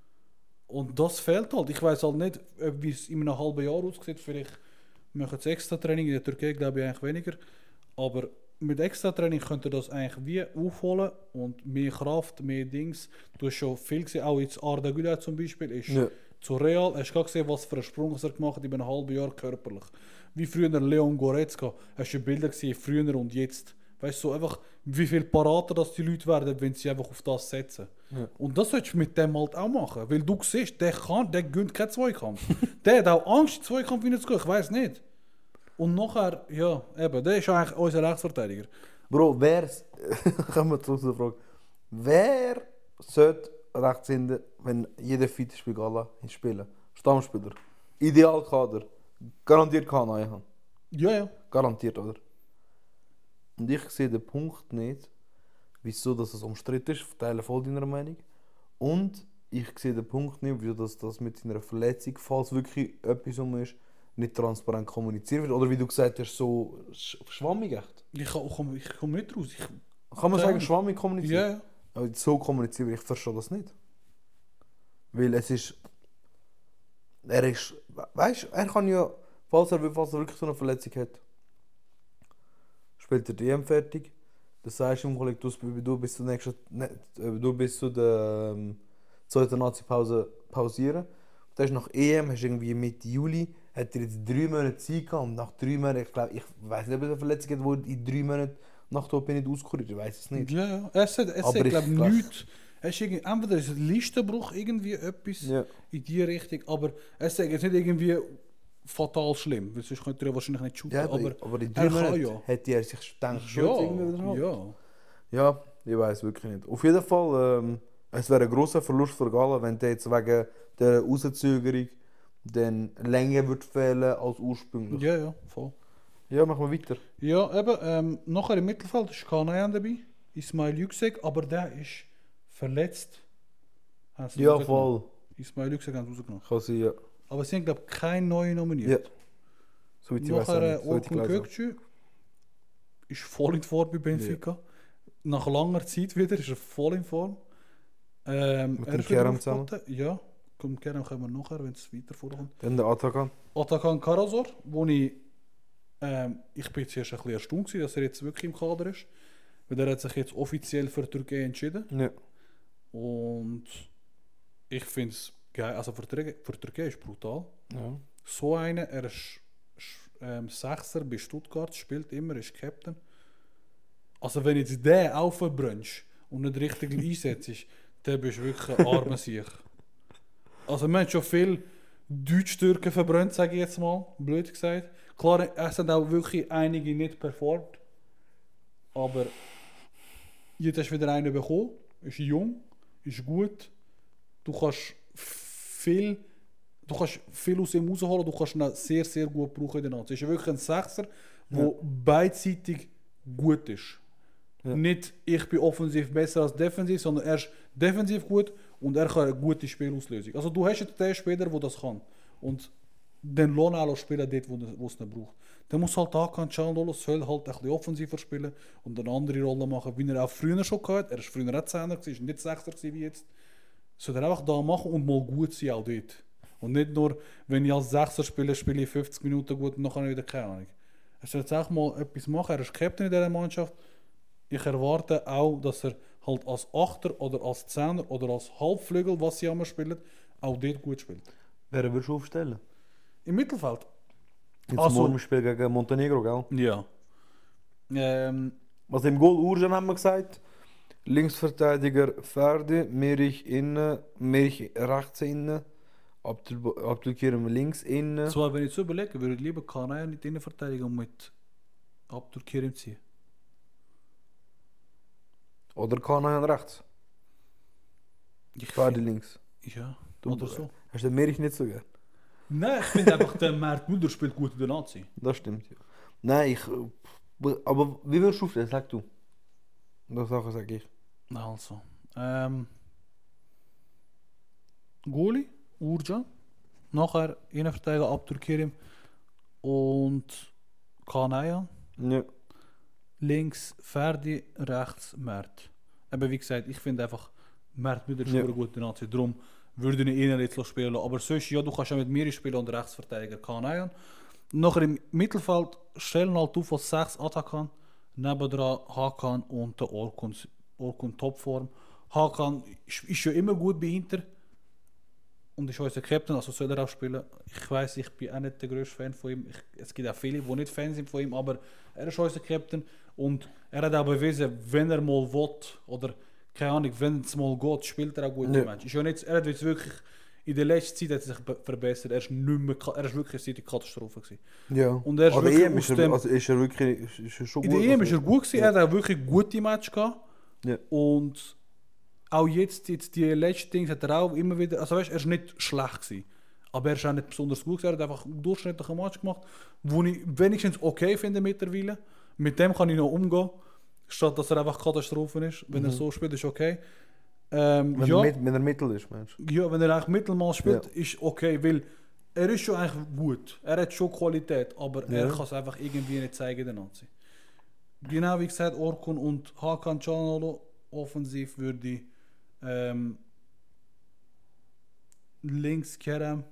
Und das fehlt halt. Ich weiß halt nicht, ob- wie es in einem halben Jahr aussieht. Vielleicht machen sie extra Training. In der Türkei glaube ich eigentlich weniger. Aber mit extra Training könnt ihr das eigentlich wie aufholen und mehr Kraft, mehr Dings. Du hast schon viel gesehen, auch jetzt Arda Güler zum Beispiel ist Ja. zu Real. Hast du gerade gesehen, was für einen Sprung er gemacht hat in einem halben Jahr körperlich. Wie früher Leon Goretzka. Hast du Bilder gesehen, früher und jetzt. Weißt du, so einfach, wie viel parater das die Leute werden, wenn sie einfach auf das setzen. Ja. Und das solltest du mit dem halt auch machen. Weil du siehst, der kann, der gönnt keinen Zweikampf. Der hat auch Angst, in den Zweikampf hineinzugehen, ich weiß nicht. Und nachher, ja, eben, der ist eigentlich unser Rechtsverteidiger. Bro, wer. Kommen wir zurück zur Frage. Wer sollte rechts hinten, wenn jeder fit ist bei Gala, spielen? Stammspieler. Idealkader. Garantiert Kanaya haben. Ja, ja. Garantiert, oder? Und ich sehe den Punkt nicht, wieso dass das umstritten ist. Ich teile voll deiner Meinung. Und ich sehe den Punkt nicht, wieso dass das mit seiner Verletzung, falls wirklich etwas um ist, nicht transparent kommuniziert wird. Oder wie du gesagt hast, so sch- schwammig echt. Ich komme ich komm nicht raus. Ich, Kann man Ja. sagen, schwammig kommuniziert? ja, ja. Aber so kommuniziert wird, ich verstehe das nicht. Weil es ist. Er ist. Weißt du, er kann ja, falls er, falls er wirklich so eine Verletzung hat, spielt er die E M fertig. Das sagst du ihm, Kollege, du, du bist zur nächsten. Ne, du bist zu der ähm, zweiten Nazi-Pause pausieren. Das ist nach E M, hast du irgendwie Mitte Juli, hat er jetzt drei Monate Zeit gehabt. Und nach drei Monaten, ich glaube, ich weiß nicht, ob er eine Verletzung hat, wo in drei Monaten nach der O P nicht auskuriert. Ich weiß es nicht. Ja, ja. Es hat, es Aber hat ich glaube ich, glaub- nichts. Es ist irgendwie, entweder ist ein Listenbruch irgendwie etwas Ja. in die Richtung, aber es ist jetzt nicht irgendwie fatal schlimm, weil sonst könnte er ja wahrscheinlich nicht shooten. Ja, aber, aber aber in er drei kann Monaten ja. hätte er sich gedacht, schon jetzt irgendwie wieder Ja, halt. ja. Ja, ich weiß wirklich nicht. Auf jeden Fall, ähm, es wäre ein grosser Verlust für Gala, wenn der jetzt wegen der Rauszögerung dann länger wird fehlen als ursprünglich. Ja, ja, voll. Ja, machen wir weiter. Ja, eben, ähm, nachher im Mittelfeld ist Kanayan dabei, Ismail Yüksek, aber der ist verletzt. Haben sie Ja, rausgenommen. voll. Ismail Yüksek haben sie rausgenommen. Kann sein, ja. Aber sie haben, glaube ich, keinen neuen nominiert. Ja. So weit ich weiß auch Nachher nicht. So weit ich Orkun gelesen habe. Gökçü ist voll in Form bei Benfica. Nach langer Zeit wieder ist er voll in Form. Ähm, Mit er dem ist wieder Kerem aufgeboten. Ja, mit dem Kerem kommen wir nachher, wenn es weiter vorkommt. Dann der Atakan. Atakan Karasor, wo ich, ähm, ich bin zuerst ein bisschen erstaunt gewesen, dass er jetzt wirklich im Kader ist. Weil er hat sich jetzt offiziell für die Türkei entschieden. Ja. Und ich finde es geil, also für die, Türkei- für die Türkei ist es brutal. Ja. So einer, er ist sch- ähm, Sechser bei Stuttgart, spielt immer, ist Captain. Also wenn jetzt der aufbrennst und nicht richtig einsetzt, dann bist du wirklich ein armer Sieg. Also wir haben schon viel Deutsch-Türken verbrannt, sage ich jetzt mal, blöd gesagt. Klar, es sind auch wirklich einige nicht performt, aber jetzt hast du wieder einen bekommen, ist jung, ist gut, du kannst viel, du kannst viel aus ihm rausholen, du kannst ihn sehr, sehr gut brauchen in der Nazi. Es ist wirklich ein Sechser, der Ja. beidseitig gut ist. Ja. Nicht, ich bin offensiv besser als defensiv, sondern er ist defensiv gut und er kann eine gute Spielauslösung. Also du hast jetzt den Spieler, der das kann. Und den lohnt auch spielen dort, wo er- wo es nicht braucht. Dann muss halt Hakan Çalhanoğlu soll halt ein bisschen offensiver spielen und eine andere Rolle machen, wie er auch früher schon hatte. Er war früher auch Zehner, war nicht Sechser wie jetzt. Soll er einfach da machen und mal gut sein auch dort. Und nicht nur, wenn ich als Sechser spiele, spiele ich fünfzig Minuten gut und nachher wieder keine Ahnung. Er soll jetzt auch mal etwas machen. Er ist Captain in dieser Mannschaft. Ich erwarte auch, dass er halt als Achter oder als Zehner oder als Halbflügel, was sie immer spielen, auch dort gut spielt. Wer würdest du aufstellen? Im Mittelfeld? Jetzt Also- morgen im Spiel gegen Montenegro, gell? Ja. Ähm, Also im Goal Urjan haben wir gesagt. Linksverteidiger Ferdi, Merich innen, Merich rechts innen, Abdul Abdulkirim links innen. zwar, wenn ich so überlege, würde ich lieber Kanaya nicht in der Verteidigung mit Abdulkirim ziehen. Oder Kanahan rechts. Ich Ferdi find- links. Ja, Du- oder so. Hast du den Merich nicht so gern? Nein, ich finde einfach, der Mert Müller spielt gut in der Nazi. Das stimmt, ja. Nein, ich. äh, Aber wie würdest du aufstellen? Sag du. Das Sache sag ich. Also. Ähm, Goli, Urca. Nachher Innenverteidiger Abdulkirim und Kanaya. Ja. Links Ferdi, rechts Mert. Aber wie gesagt, ich finde einfach, Mert Müller ist Ja. eine gute Nazi. Darum würde ich ihn jetzt spielen. Aber sonst, ja, du kannst ja mit mir spielen und Rechtsverteidiger Kanaya. Nachher im Mittelfeld stellen halt auf als sechs Atakan. Nebendran Hakan und der Orkun. Orkun Topform. Hakan ist, ist ja immer gut bei Inter. Und ist unser Captain, also soll er auch spielen. Ich weiß, ich bin auch nicht der grösste Fan von ihm. Ich, es gibt auch viele, die nicht Fans sind von ihm, aber er ist unser Captain. Und er hat auch bewiesen, wenn er mal will, oder keine Ahnung, wenn es mal geht, spielt er auch gute Ja. Matches. Ist ja nicht, er hat jetzt wirklich in der letzten Zeit hat er sich be- verbessert. Er ist, nicht mehr, ka- er ist wirklich eine Katastrophe gewesen. Ja. Und er ist also wirklich E M aus ist er, dem- also ist er wirklich ist, ist er schon In gut. der E M ist also- er gut gewesen, Ja. er hat auch wirklich gute Matches gehabt. Ja. Und auch jetzt, jetzt die letzten Dinge hat er auch immer wieder, also weißt, er ist nicht schlecht gewesen, aber er ist auch nicht besonders gut gewesen, er hat einfach einen durchschnittlichen Match gemacht, wo ich wenigstens okay finde mittlerweile. Mit dem kann ich noch umgehen, statt dass er einfach Katastrophe ist. Wenn er so spielt, ist okay. Ähm, Wenn, ja, er mit, wenn er Mittel ist, meinst du? ja, wenn er eigentlich Mittelmaß spielt, Ja. ist okay, weil er ist schon eigentlich gut. Er hat schon Qualität, aber er Ja. kann es einfach irgendwie nicht zeigen, der Nazi. Genau wie gesagt, Orkun und Hakan Çalhanoğlu offensiv würde ich ähm, links Kerem,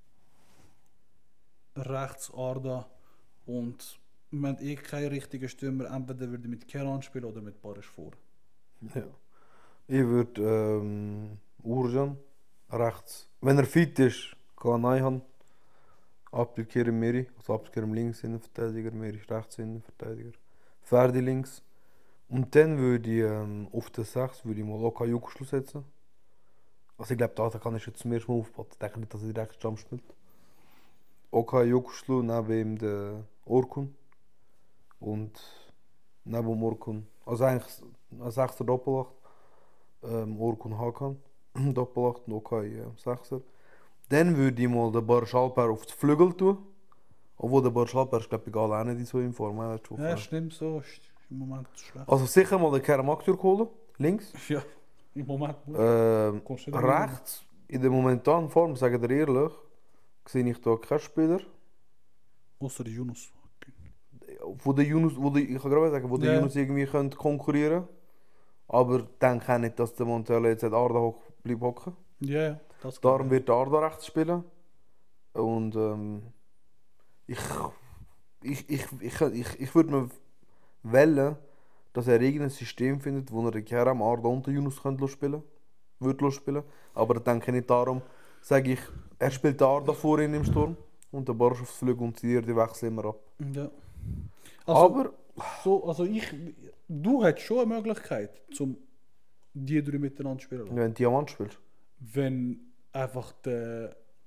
rechts Arda und wir haben eh keinen richtigen Stürmer. Entweder würde ich mit Keran spielen oder mit Barisch vor. Ja. Ich würde ähm, Urjan rechts. Wenn er fit ist, kann Ayhan. Abdulkirim Meri. Also Abdulkirim links Innenverteidiger, Meri rechts Innenverteidiger. Ferdi links. Und dann würde ich ähm, auf der sechs würde ich mal Oka Yokuşlu setzen. Also ich glaube, da kann ich jetzt zum ersten Mal aufbauen. Ich denke nicht, dass er direkt Stamm spielt. Oka Yokuşlu, neben ihm der Orkun. Und neben dem Orkun. Also eigentlich ein sechser Doppelacht. Ähm, Orkun Hakan. Doppelacht und Oka äh, sechser. Dann würde ich mal den Barış Alper auf die Flügel tun. Obwohl der Barış Alper ist, glaube ich, egal auch nicht in so in Form. Er ist schon Ja, fein. stimmt so. Ist im Moment schlecht. Also sicher mal den Kerem Aktür holen. Links. Ja, im Moment. Ähm, Kommst du nicht rechts, in der momentanen Form, sage ich dir ehrlich, sehe ich hier keinen Spieler, Außer die Yunus. wo der Yunus, wo der, ich kann gerade sagen, wo der Ja. Yunus irgendwie könnte konkurrieren. Aber denke auch nicht, dass der Montella jetzt hat Arda hoch bleibt hocken. Ja, ja. Das Darum wird der Arda rechts spielen. Und ähm, ich, ich, ich, ich, ich, ich würde mir wählen, dass er irgendein System findet, wo er den Kerem, Arda und den Yunus könnte spielen würde spielen. Aber dann denke ich nicht darum, sage ich, er spielt den Arda vor ihm im Sturm und der Barış aufs Flügel und die, die wechseln immer ab. Ja. Also, Aber so, also ich, du hättest schon eine Möglichkeit, zum die drei miteinander zu spielen. wenn du Diamant spielst, Wenn einfach der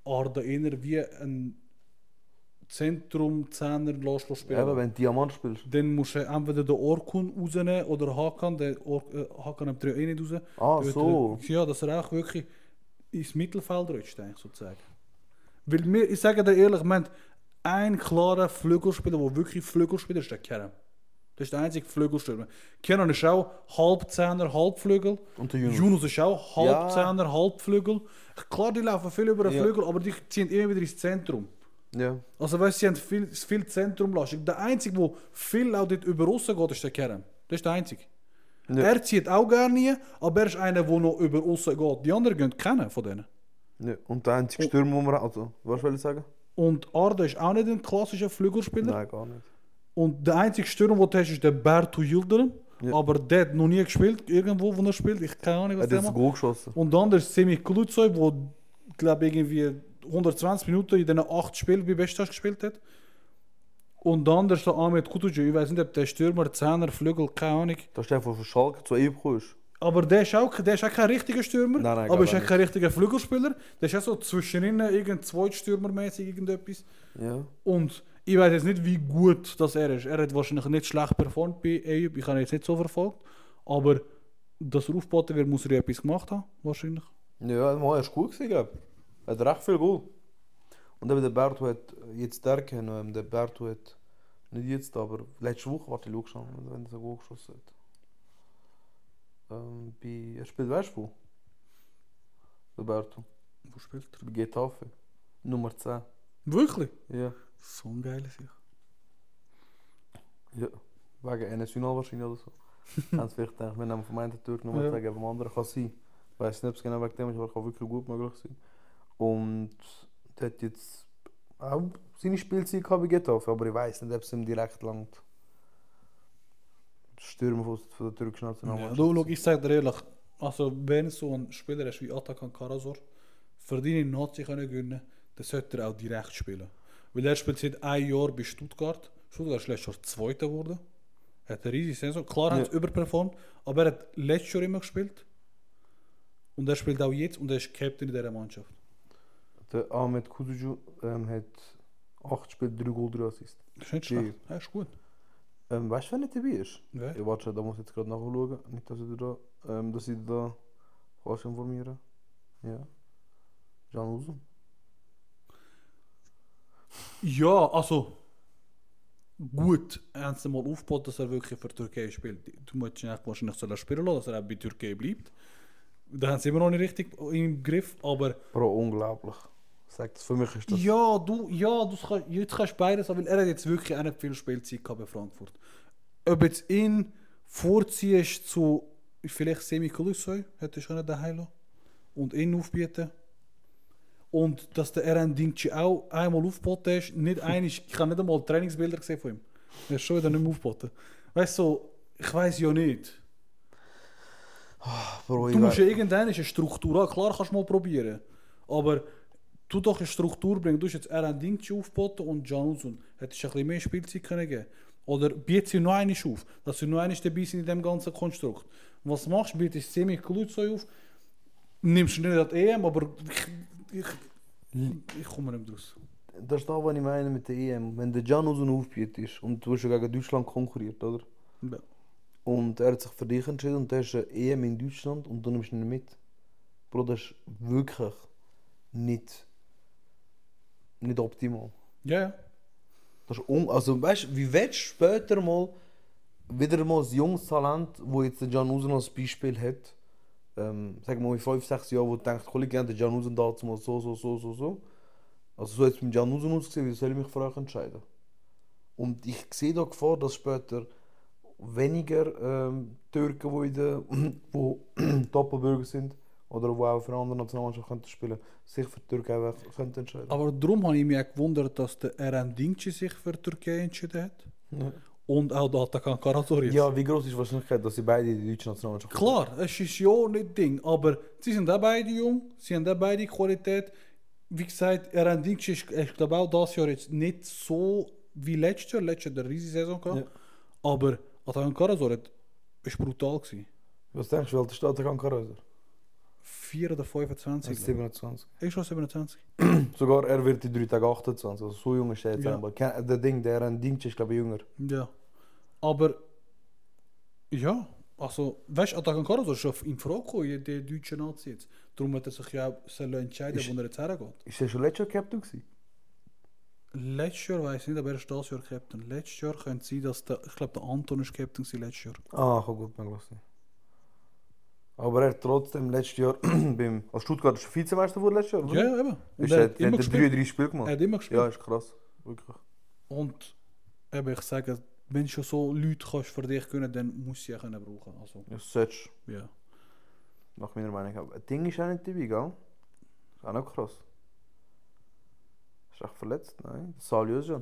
Arda eher wie ein Zentrum-Zehner lassen spielen. Eben, wenn du Diamant spielst. Dann musst du entweder den Orkun rausnehmen oder Hakan, der Or äh, Hakan nimmt er eh nicht raus. Ah, Der so. wird- Ja, dass er auch wirklich ins Mittelfeld rutscht, eigentlich, sozusagen. Weil wir, ich sage dir ehrlich, wir haben einen klaren Flügelspieler, der wirklich Flügelspieler ist, der Kerem. Das ist der einzige Flügelstürmer. Kenan ist auch Halbzehner, Halbflügel. Und der Yunus. Yunus ist auch Ja. Halbzehner, Halbflügel. Klar, die laufen viel über den Ja. Flügel, aber die ziehen immer wieder ins Zentrum. Ja. Also weißt, sie haben viel, viel Zentrumlastung. Der Einzige, der viel auch dort über aussen geht, ist der Kerem. Das ist der Einzige. Ja. Er zieht auch gerne nie, aber er ist einer, der noch über aussen geht. Die anderen gehen kennen von denen. Ja. Und der einzige Stürmer, wo wir also, was will ich sagen? Und Arda ist auch nicht ein klassischer Flügelspieler. Nein, gar nicht. Und der einzige Stürmer, den du hast, ist der Bertu Yildirim. Ja. Aber der hat noch nie gespielt, irgendwo, wo er spielt. Ich keine Ahnung, Er was hat der jetzt ein macht. Goal geschossen. Und dann der Semi Kluzoy, der, glaube ich, irgendwie hundertzwanzig Minuten in diesen acht Spielen bei Beşiktaş gespielt hat. Und dann der ist der Ahmet Kutucu. Ich weiß nicht, ob der Stürmer, Zehner, Flügel, keine Ahnung. Da ist der von Schalke zu E gekommen ist. Aber der ist auch, der ist auch kein richtiger Stürmer. Nein, nein, aber gar ist auch nicht. kein richtiger Flügelspieler. Der ist auch so zwischendrin irgendein Zweitstürmermäßig irgendetwas. Ja. Und ich weiß jetzt nicht, wie gut das er ist. Er hat wahrscheinlich nicht schlecht performt bei E U. Ich habe ihn jetzt nicht so verfolgt. Aber dass er aufgeboten wird, muss er ja etwas gemacht haben. Wahrscheinlich. Ja, er war gut gewesen, glaube ich. Er hat recht viel Goal. Und eben der Berto hat jetzt der kennen, der Berto hat nicht jetzt, aber letzte Woche, warte, ich schau schon, wenn er so Goal geschossen hat. Ähm, bei, er spielt, weißt du wo? Der Berto. Wo spielt er? Bei Getafe. Nummer zehn. Wirklich? Ja. So ein geiles Sicht. Ja. Wegen N S Unal wahrscheinlich oder so. Haben sie vielleicht gedacht, wir nehmen vom einen Tür Nummer Ja. zwei, geben vom anderen, kann sein. Ich weiß nicht, ob es genau wegen dem ist, aber kann wirklich gut möglich sein. Und der hat jetzt auch seine Spielzeit gehabt bei Getafe, aber ich weiß nicht, ob es ihm direkt langt. Stürmer von, von der türkischen Ja, Nationalmannschaft. du, schau, ich sage dir ehrlich, also wenn so ein Spieler ist wie Atakan Karasor, für die in Nazi können gewinnen, dann sollte er auch direkt spielen. Weil er spielt seit einem Jahr bei Stuttgart. Stuttgart ist letztes Jahr Zweiter geworden. Er hat eine riesige Saison. Klar Ja. hat er überperformt, aber er hat letztes Jahr immer gespielt. Und er spielt auch jetzt und er ist Captain in dieser Mannschaft. Der Ahmet Kutucu ähm, hat acht Spiele, drei Goal, drei Assists. Das ist nicht Ja. schlecht. Er ist gut. Ähm, weißt du, wer nicht dabei ist? Wer? Ich warte, da muss ich jetzt gerade nachschauen. Nicht, dass ich dir da, ähm, dass ich da falsch informiere. Ja. Can Uzun. Ja, also gut, haben sie mal aufgebaut, dass er wirklich für die Türkei spielt. Du musst ihn echt wahrscheinlich soll er spielen lassen, dass er auch bei der Türkei bleibt. Da haben sie immer noch nicht richtig im Griff, aber Bro, unglaublich. Sag das, für mich ist das... ja, du, ja, du kannst, jetzt kannst du beides haben, weil er hat jetzt wirklich auch nicht viel Spielzeit gehabt bei Frankfurt. Ob jetzt ihn vorziehst zu vielleicht Semi Kulusoi, hättest du auch nicht daheim lassen und ihn aufbieten. Und dass der R N Dingchi auch einmal aufgeboten ist, nicht einig, ich habe nicht einmal Trainingsbilder gesehen von ihm. Er ist schon wieder nicht mehr aufgeboten. Weißt du, so, ich weiß ja nicht. Bro, Du musst ja irgendeine Struktur haben. Klar kannst du mal probieren. Aber du doch eine Struktur bringen. Du hast jetzt R N Dingchi aufgeboten und Can Uzun. Hättest du ein bisschen mehr Spielzeit können geben. Oder bietest sie noch einmal auf, dass sie noch einmal dabei sind in diesem ganzen Konstrukt. Und was machst du? Bietest Semi Kluzoy auf, nimmst du nicht an die E M, aber ich, ich, ich komme nicht mehr draus. Das ist das, was ich meine mit der E M. Wenn der Can Uzun aufbietet und du hast ja gegen Deutschland konkurriert, oder? Ja. Und er hat sich für dich entschieden und der ist eine E M in Deutschland und du nimmst ihn nicht mit. Bro, das ist wirklich nicht, nicht optimal. Ja, ja. Das ist un also weißt du, wie willst du später mal wieder mal ein junges Talent, wo jetzt der Can Uzun als Beispiel hat, ähm, sagen wir mal in fünf, sechs Jahren, wo du denkst, Kollege, der Can Uzun da mal so, so, so, so, so. Also so jetzt mit Can Uzun ausgesehen, wie soll ich mich für euch entscheiden? Und ich sehe da Gefahr, dass später weniger ähm, Türken, die in der wo Doppelbürger sind oder die auch für eine andere Nationalmannschaft könnten spielen, sich für die Türkei einfach könnten entscheiden. Aber darum habe ich mich auch gewundert, dass der R N Dingchi sich für die Türkei entschieden hat. Ja. Und auch der Atakan Karasor jetzt. Ja, wie groß ist die Wahrscheinlichkeit, dass sie beide in die deutsche Nationalmannschaft Klar, es ist ja nicht Ding, aber sie sind auch beide jung, sie haben auch beide Qualität. Wie gesagt, R N Dingchi ist, ich glaube auch das Jahr jetzt nicht so wie letztes Jahr, letztes Jahr eine riesige Saison gehabt. Ja. Aber Atakan Karasor hat, ist brutal gewesen. Was denkst du, welcher Staat kann Karasor? vier oder fünfundzwanzig. Er ist siebenundzwanzig. Ist schon siebenundzwanzig? Sogar er wird in drei Tagen achtundzwanzig. Also so jung ist er jetzt. Ja. Aber kein- der Ding, der ein Ding ist, glaube ich, jünger. Ja. Aber, ja, also, weißt du, Atakan Karasor ist auf in Frage gekommen, der deutsche Nazi jetzt. Darum hat er sich ja auch sollen entscheiden, Ist- wo er jetzt hergeht. Ist er schon letztes Jahr Captain gewesen? Letztes Jahr weiß ich nicht, aber er ist das Jahr Captain. Letztes Jahr könnte es sein, dass der, ich glaube, der Anton ist Captain gewesen letztes Jahr. Ah, kann gut möglich sein. Aber er hat trotzdem letztes Jahr beim... Als Stuttgart ist er Vizemeister geworden letztes Jahr, oder? Ja, ja, eben. Und Ist er er hat hat immer er gespielt. dreiunddreißig Spiele gemacht. Er hat immer gespielt. Ja, ist krass. Wirklich. Und eben, ich sage, wenn du schon so Leute kannst für dich können, dann musst du sie auch können brauchen. Also, Ja, Setsch. ja. Nach meiner Meinung. Aber ein Ding ist auch nicht dabei, gell? Ist auch noch krass. Ist echt verletzt? Nein. Salio schon.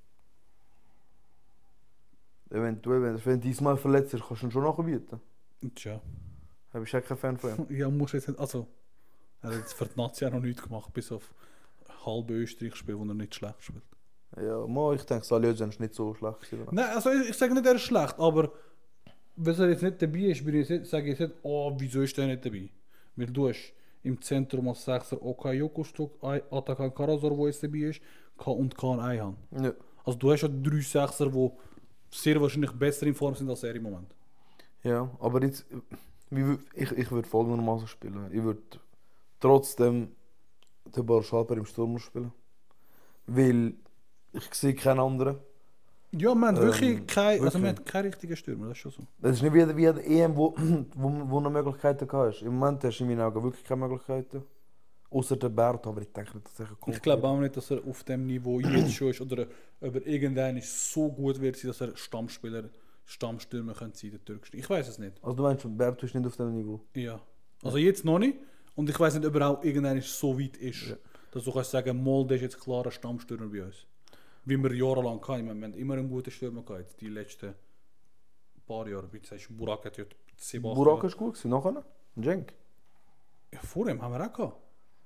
Eventuell, wenn, wenn du diesmal verletzt ist, kannst du ihn schon nachbieten. Tja. Da bist du echt kein Fan von ihm. Ja, muss jetzt nicht, also, er hat jetzt für die Nazi auch noch nichts gemacht, bis auf halbe Österreich-Spiel, wo er nicht schlecht spielt. Ja, mal, ich denke, Salio ist nicht so schlecht gewesen. Nein, also ich, ich sage nicht, er ist schlecht, aber wenn er jetzt nicht dabei ist, bin ich jetzt, sage ich jetzt nicht, oh, wieso ist er nicht dabei? Weil du hast im Zentrum als Sechser Okay Jokostuk, Atakan Karasor, der jetzt dabei ist, Ka- und Kaan Ayhan. Ja. Also du hast ja drei Sechser, die sehr wahrscheinlich besser in Form sind als er im Moment. Ja, aber jetzt, wie, wü- ich, ich würde folgendermaßen spielen. Ich würde trotzdem den Barschalper im Sturm spielen. Weil ich sehe keinen anderen. Ja, wir haben Ähm, wirklich keine, also wir wirklich. haben keine richtigen Stürmer, das ist schon so. Das ist nicht wie, wie der E M, wo, wo, wo noch Möglichkeiten hast. Im Moment hast du in meinen Augen wirklich keine Möglichkeiten. Außer der Bert, aber ich denke nicht, dass er kommt. Ich glaube auch nicht, dass er auf dem Niveau jetzt schon ist oder ob er irgendwann so gut wird, sein, dass er Stammspieler, Stammstürmer könnte sein, der türkische. Ich weiß es nicht. Also du meinst, Bert ist nicht auf dem Niveau? Ja. Also jetzt noch nicht. Und ich weiß nicht, ob er auch irgendwann so weit ist, Ja. dass du kannst sagen, Molde ist jetzt klar ein Stammstürmer bei uns. Wie wir jahrelang hatten. Wir haben immer einen guten Stürmer gehabt, die letzten paar Jahre. Wie du sagst, Burak hat ja sieben, acht Burak Jahre. ist gut gewesen, nachher? Cenk? Ja, vor ihm haben wir auch gehabt.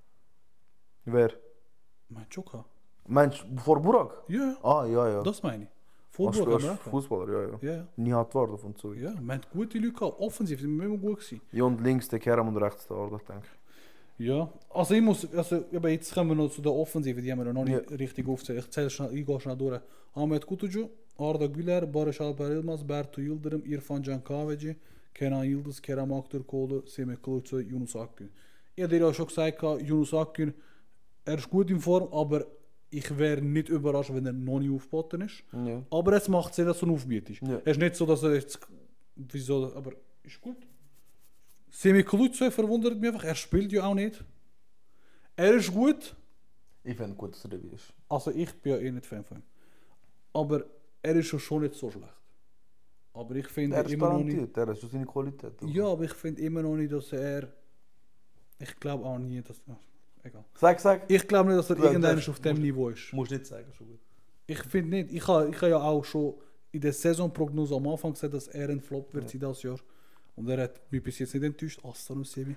Wer? Meinst du schon gehabt? Meinst du vor Burak? Ja, ja. Ah, ja, ja. Das meine ich. Vor Als- Burak als haben wir auch gehabt. Fußballer, ja, ja. Ja, ja. Nihat war davon zu. Ja, wir haben gute Leute gehabt. Offensiv sind wir immer gut gewesen. Ja, und links der Kerem und rechts der Arda, denke ich. Ja, also ich muss, also aber jetzt kommen wir noch zu der Offensive, die haben wir noch nicht Ja. richtig aufgezählt. Ich zähle schnell, ich gehe schnell durch. Ahmet Kutucu, Arda Güler, Barış Alper Yılmaz, Bertu Yıldırım, İrfan Can Kahveci, Kenan Yıldız, Kerem Aktürkoğlu, Semih Kılıçsoy, Yunus Akgün. Ich habe dir ja schon gesagt, Yunus Akgün, er ist gut in Form, aber ich wäre nicht überrascht, wenn er noch nicht aufgeboten ist. Ja. Aber es macht Sinn, dass du ihn aufbietest. Ja. Es ist nicht so, dass er jetzt, wieso, aber ist gut. Semih Kılıçsoy verwundert mich einfach, er spielt ja auch nicht. Er ist gut, Ich finde gut, dass er dabei ist. also ich bin ja eh nicht Fan von ihm. Aber er ist ja schon nicht so schlecht. Aber ich finde Er ist immer noch nicht. garantiert, er hat schon seine Qualität. Ja, aber ich finde immer noch nicht, dass er. Ich glaube auch nie, dass. Ach, egal. Sag, sag. Ich glaube nicht, dass er Du- du- irgendwann du- auf dem musst- Niveau ist. Musst nicht sagen, schon gut. Ich finde nicht. Ich habe ich ha ja auch schon in der Saisonprognose am Anfang gesagt, dass er ein Flop wird Ja. sein das Jahr. Und er hat mich bis jetzt nicht enttäuscht. Aston und Sebi.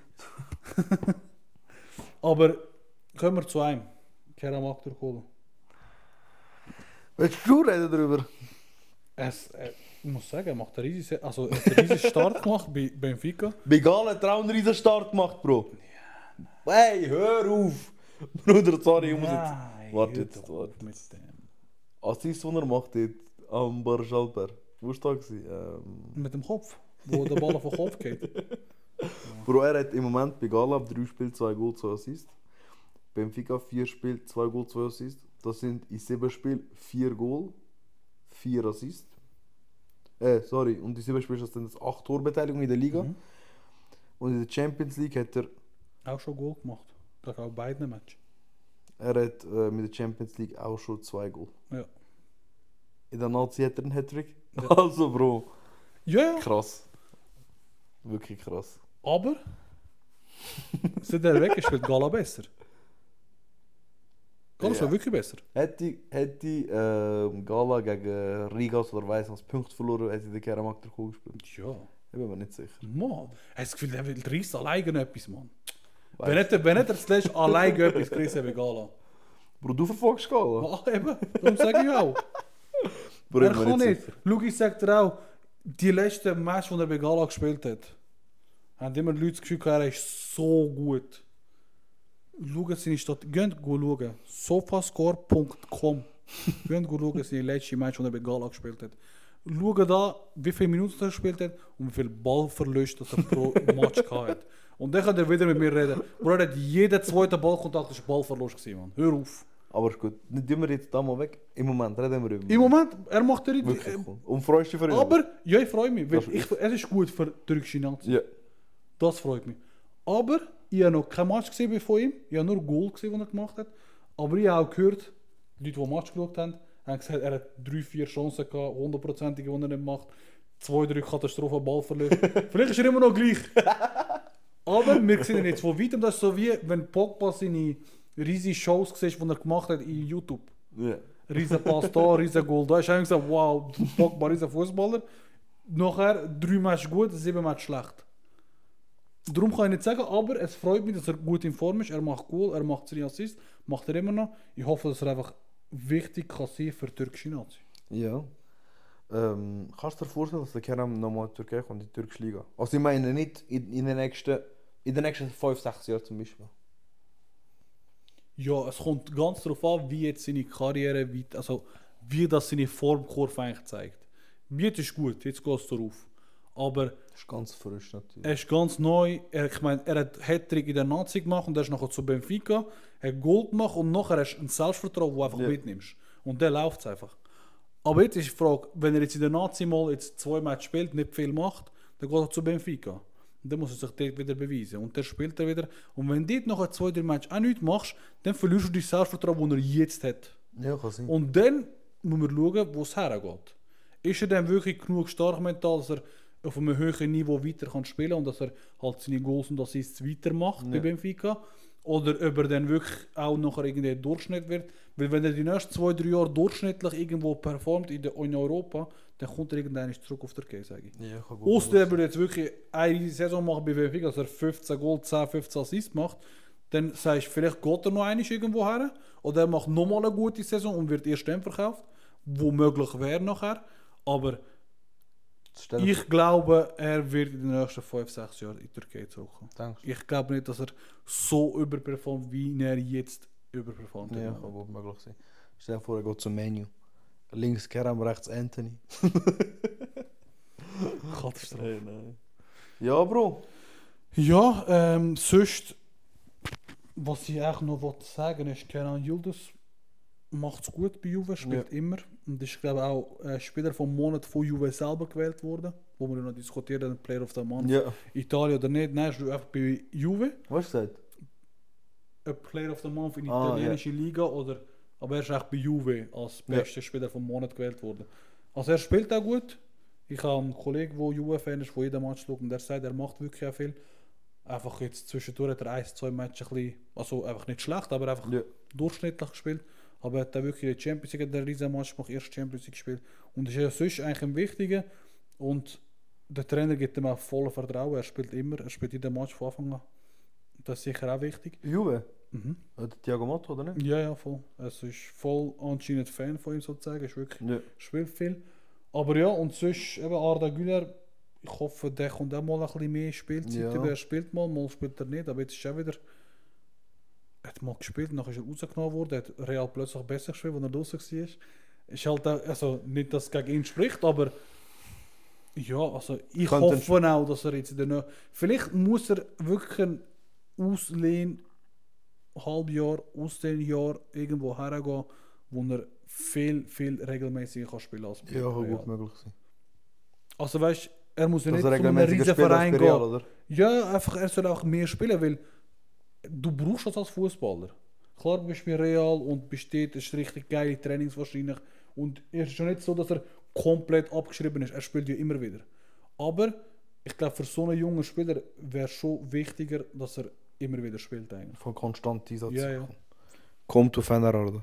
Aber kommen wir zu einem. Kerem Aktürkoğlu. Willst du reden darüber? Es, äh, ich muss sagen, er macht einen riesigen, also er hat einen riesigen Start gemacht bei Benfica. Begal hat auch einen riesen Start gemacht, Bro. Hey, hör auf! Bruder, sorry, ich muss jetzt... Nein, Warte hör jetzt, doch warte auf mit dem. Assist, den er macht dort am Barschalper. Wo war da? gewesen? Ähm, Mit dem Kopf, wo der Ball auf den Kopf geht. Bro, er hat im Moment bei Gala drei Spiele, zwei Goal, zwei Assists. Benfica vier Spiele, zwei Goal, zwei Assists. Das sind in sieben Spielen vier Goal, vier Assists. Äh, sorry, und in sieben Spielen ist das dann acht Torbeteiligung in der Liga. Mhm. Und in der Champions League hat er, Auch schon Goal gemacht. Das auch beiden Matches. er hat äh, mit der Champions League auch schon zwei Goal. Ja. In der Nazi hat er einen Hattrick. Ja. Also, Bro, Ja, ja. krass. Wirklich krass. Aber seit er weg ist, spielt Gala besser. Gala ist Ja. ja wirklich besser. Hätte, hätte ähm, Gala gegen Rigas oder weiss was Punkte verloren, hätte der Kerem Aktürkoğlu gespielt. Ja. Ich bin mir nicht sicher. Mann, ich habe das Gefühl, der will reissen alleine etwas, Mann. Weiss. Wenn nicht, er- wenn nicht er zuletzt alleine etwas gerissen bei Gala. Bro, du verfolgst Gala? Ah, eben, darum sage ich auch. Bro, Er ich bin mir kann nicht nicht. sicher. Schau, ich sag dir auch, die letzten Match, die er bei Gala gespielt hat, haben immer Leute das Gefühl, gehabt, er ist so gut. Schauen seine Stadt, geht schauen. Sofascore punkt com. Geht schauen seine letzte Match, die er bei Gala gespielt hat. Schauen da, wie viele Minuten er gespielt hat und wie viel Ballverlust er pro Match hat. Und dann kann er wieder mit mir reden. Bro, er hat jeden zweiten Ballkontakt ist Ballverlust gewesen, Mann. Hör auf. Aber ist gut, nicht tun wir jetzt da mal weg. Im Moment reden wir über Im Moment, er macht er Wirklich äh, cool. Und freust du dich für ihn? Aber, ja, ich freue mich, weil Das ich, es ist gut für die türkische Nazi. Ja. Das freut mich. Aber ich habe noch kein Match gesehen von ihm. Ich habe nur Goal gesehen, den er gemacht hat. Aber ich habe auch gehört, die Leute, die Match geschaut haben, haben gesagt, er hat drei, vier Chancen gehabt, hundertprozentige, die er nicht macht. Zwei, drei Katastrophen, Ballverlust. Vielleicht ist er immer noch gleich. Aber wir sehen ihn jetzt von weitem, das ist so wie, wenn Pogba seine riesige Shows siehst, die er gemacht hat in YouTube. Ja. Riesen Pass da, riesen Goal da. Ich habe gesagt, wow, Pogba, riesen Fußballer. Nachher drei Matches gut, sieben Matches schlecht. Darum kann ich nicht sagen, aber es freut mich, dass er gut in Form ist. Er macht Goal, er macht seine Assists, macht er immer noch. Ich hoffe, dass er einfach wichtig kann sein für die türkische Nazi. Ja. Ähm, kannst du dir vorstellen, dass der Kerem nochmal in die Türkei kommt, in die türkische Liga? Also ich meine nicht in, in, den nächsten, in den nächsten fünf, sechs Jahren zum Beispiel. Ja, es kommt ganz darauf an, wie jetzt seine Karriere, wie, also wie das seine Formkurve eigentlich zeigt. Jetzt ist gut, jetzt geht es darauf. Aber Das ist ganz frisch natürlich. er ist ganz neu. Er, ich meine, er hat Hattrick in der Nazi gemacht und er ist nachher zu Benfica, er hat Goal gemacht und nachher hast du ein Selbstvertrauen, das du einfach Ja. mitnimmst. Und der läuft es einfach. Aber jetzt ist die Frage, wenn er jetzt in der Nazi mal jetzt zwei Matches spielt, nicht viel macht, dann geht er zu Benfica. Und dann muss er sich dort wieder beweisen. Und dann spielt er wieder. Und wenn du dort nachher zwei, drei Matches auch nichts machst, dann verlierst du dein Selbstvertrauen, das er jetzt hat. Ja, kann sein. Und dann muss man schauen, wo es hergeht. Ist er dann wirklich genug stark mental, dass er auf einem höheren Niveau weiter kann spielen und dass er halt seine Goals und Assists weitermacht bei Ja. Benfica? Oder ob er dann wirklich auch nachher irgendwie Durchschnitt wird? Weil wenn er die nächsten zwei, drei Jahre durchschnittlich irgendwo performt in, der, in Europa, dann kommt er irgendwann zurück auf der Türkei, sage ich. Ja, kann gut Außer er würde jetzt wirklich eine Saison machen bei Benfica, dass er fünfzehn Goal, zehn, fünfzehn Assists macht, dann sagst du, vielleicht geht er noch einmal irgendwo her. Oder er macht nochmal eine gute Saison und wird erst dann verkauft, wo möglich wäre nachher. Aber Stell dir ich glaube, er wird in den nächsten fünf, sechs Jahren in die Türkei zurückkommen. vor, denkst Ich glaube nicht, dass er so überperformt, wie er jetzt überperformt du? hat. Ja, kann gut möglich sein. Stell dir vor, er geht zum Menu. Links Kerem, rechts Anthony. Katastrophe. Hey, nein. Ja, Bro. Ja, ähm, sonst, was ich auch noch wollte sagen ist, Kenan Yildiz macht es gut bei Juve, spielt immer. Und ist, glaube ich, auch äh, Spieler vom Monat von Juve selber gewählt worden. Wo wir noch diskutiert haben, Player of the Month. Ja. Italien oder nicht, nein, ist einfach bei Juve. Was hast du gesagt? Ein Player of the Month in der Ah, italienischen Liga. Oder, aber er ist echt bei Juve als Ja. bester Spieler vom Monat gewählt worden. Also er spielt auch gut. Ich habe einen Kollegen, der Juve-Fan ist, der jeden Match schaut und der sagt, er macht wirklich auch viel. Einfach jetzt zwischendurch hat er ein, zwei Matches ein bisschen, also einfach nicht schlecht, aber einfach Ja. durchschnittlich gespielt. Aber er hat auch wirklich die Champions League, der riesen Match gemacht, erst Champions League gespielt. Und das ist ja sonst eigentlich ein wichtiger. Und der Trainer gibt ihm auch voll Vertrauen. Er spielt immer, er spielt jeden Match von Anfang an. Das ist sicher auch wichtig. Juve? Mhm. Äh, der Thiago Motta, oder nicht? Ja, ja, voll. Es ist voll anscheinend Fan von ihm sozusagen. Ist wirklich, Ja. spielt viel. Aber ja, und sonst eben Arda Güler, ich hoffe, der kommt auch mal ein bisschen mehr Spielzeit. Ja. über. Er spielt mal, mal spielt er nicht. Aber jetzt ist er wieder. Er hat mal gespielt, nachher ist er rausgenommen worden. Er hat Real plötzlich besser gespielt, als er draußen war. Ist halt auch, also nicht, dass es gegen ihn spricht, aber ja, also ich Könnte ein hoffe auch, dass er jetzt in der Nö vielleicht muss er wirklich ein Auslehn, Halbjahr, Auslehnjahr irgendwo hergehen, wo er viel, viel regelmäßiger kann spielen als bei Ja, kann Real. gut möglich sein. Also weißt, er muss ja Dass nicht er zu einem regelmäßiger riesen spielt als Verein bei gehen. Real, oder? Ja, einfach, er soll auch mehr spielen, weil du brauchst das als Fußballer. Klar, du bist bei Real und bist dort, es ist richtig geile Trainings wahrscheinlich. Und es ist schon nicht so, dass er komplett abgeschrieben ist. Er spielt ja immer wieder. Aber ich glaube, für so einen jungen Spieler wäre es schon wichtiger, dass er immer wieder spielt eigentlich. Von konstant Einsatz. Ja, ja. Kommt auf Fenerarde.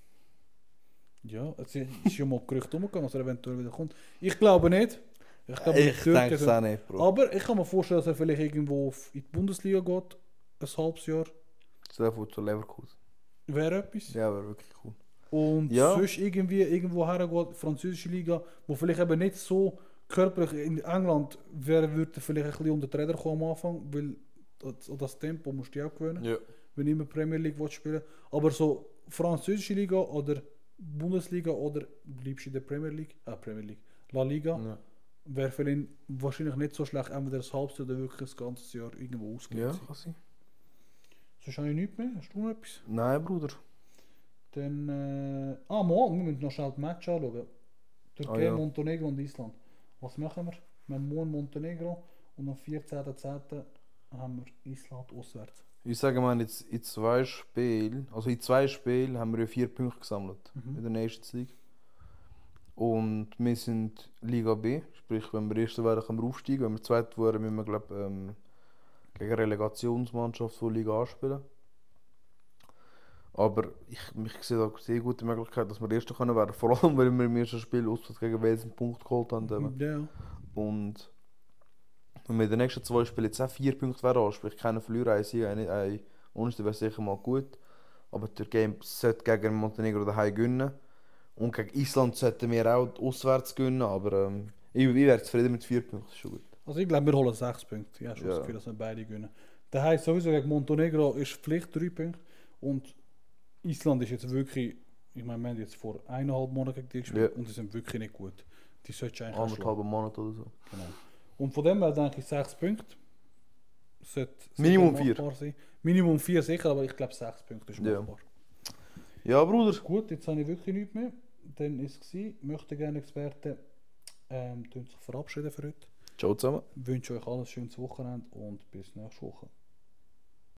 Ja, es ist ja mal Gerücht umgegangen, dass er eventuell wieder kommt. Ich glaube nicht. Ich, glaube, die Ich Türken denke es sind- auch nicht, Bro. Aber ich kann mir vorstellen, dass er vielleicht irgendwo auf- in die Bundesliga geht. Ein halbes Jahr. Sehr gut zu Leverkusen. Wäre etwas. Ja, wäre wirklich cool. Und Ja. sonst irgendwie irgendwo hergeht, französische Liga, wo vielleicht eben nicht so körperlich in England wäre, würde er vielleicht ein bisschen unter den Trainer kommen am Anfang, weil das, das Tempo musst du dir auch gewöhnen, Ja. wenn du immer Premier League willst spielen. Aber so französische Liga oder Bundesliga oder bleibst du in der Premier League, ah Premier League, La Liga, Ja. wäre für ihn wahrscheinlich nicht so schlecht, entweder das halbe oder wirklich das ganze Jahr irgendwo ausgelegt Ja, sein. kann sein. Sonst habe ich nichts mehr. Hast du noch etwas? Nein, Bruder. Dann, äh, ah, morgen, wir müssen noch schnell das Match anschauen. Türkei, Ah, ja. Montenegro und Island. Was machen wir? Wir haben morgen Montenegro und am vierzehnten zehnten haben wir Island auswärts. Ich sage mal, jetzt in zwei Spielen, also in zwei Spielen haben wir ja vier Punkte gesammelt Mhm. in der Nations League. Und wir sind Liga B, sprich, wenn wir Erster wären, können wir aufsteigen. Wenn wir Zweiter wären, müssen wir, glaub, ähm, gegen eine Relegationsmannschaft von Liga A spielen. Aber ich, ich sehe da sehr gute Möglichkeit, dass wir Erster können werden. Vor allem, weil wir im ersten Spiel auswärts gegen Wales einen Punkt geholt haben. eben. Ja, Und wenn wir in den nächsten zwei Spielen jetzt auch vier Punkte wären, sprich keiner verlieren, ein Sieg, ein, ein Unentschieden wäre sicher mal gut. Aber die Türkei sollte gegen Montenegro daheim gewinnen. Und gegen Island sollten wir auch auswärts gewinnen, aber ähm, ich, ich wäre zufrieden mit vier Punkten, das ist schon gut. also ich glaube, wir holen sechs Punkte. Ja, schon Ja. das Gefühl, dass wir beide gewinnen. Das heisst sowieso, gegen Montenegro ist Pflicht drei Punkte. Und Island ist jetzt wirklich, ich meine, wir haben jetzt vor eineinhalb Monaten gegen die gespielt Ja. und die sind wirklich nicht gut. Die solltest du eigentlich auch schlagen. Anderthalb Monat oder so. Genau. Und von dem her denke ich sechs Punkte. Sollte sicher Minimum vier. machbar sein. Minimum vier sicher, aber ich glaube sechs Punkte ist Ja. machbar. Ja, Bruder. Gut, jetzt habe ich wirklich nichts mehr. Dann ist es gewesen. Möchte gerne Experten ähm, tun sich verabschieden für heute. Ciao zusammen. Ich wünsche euch alles ein schönes Wochenende und bis nächste Woche.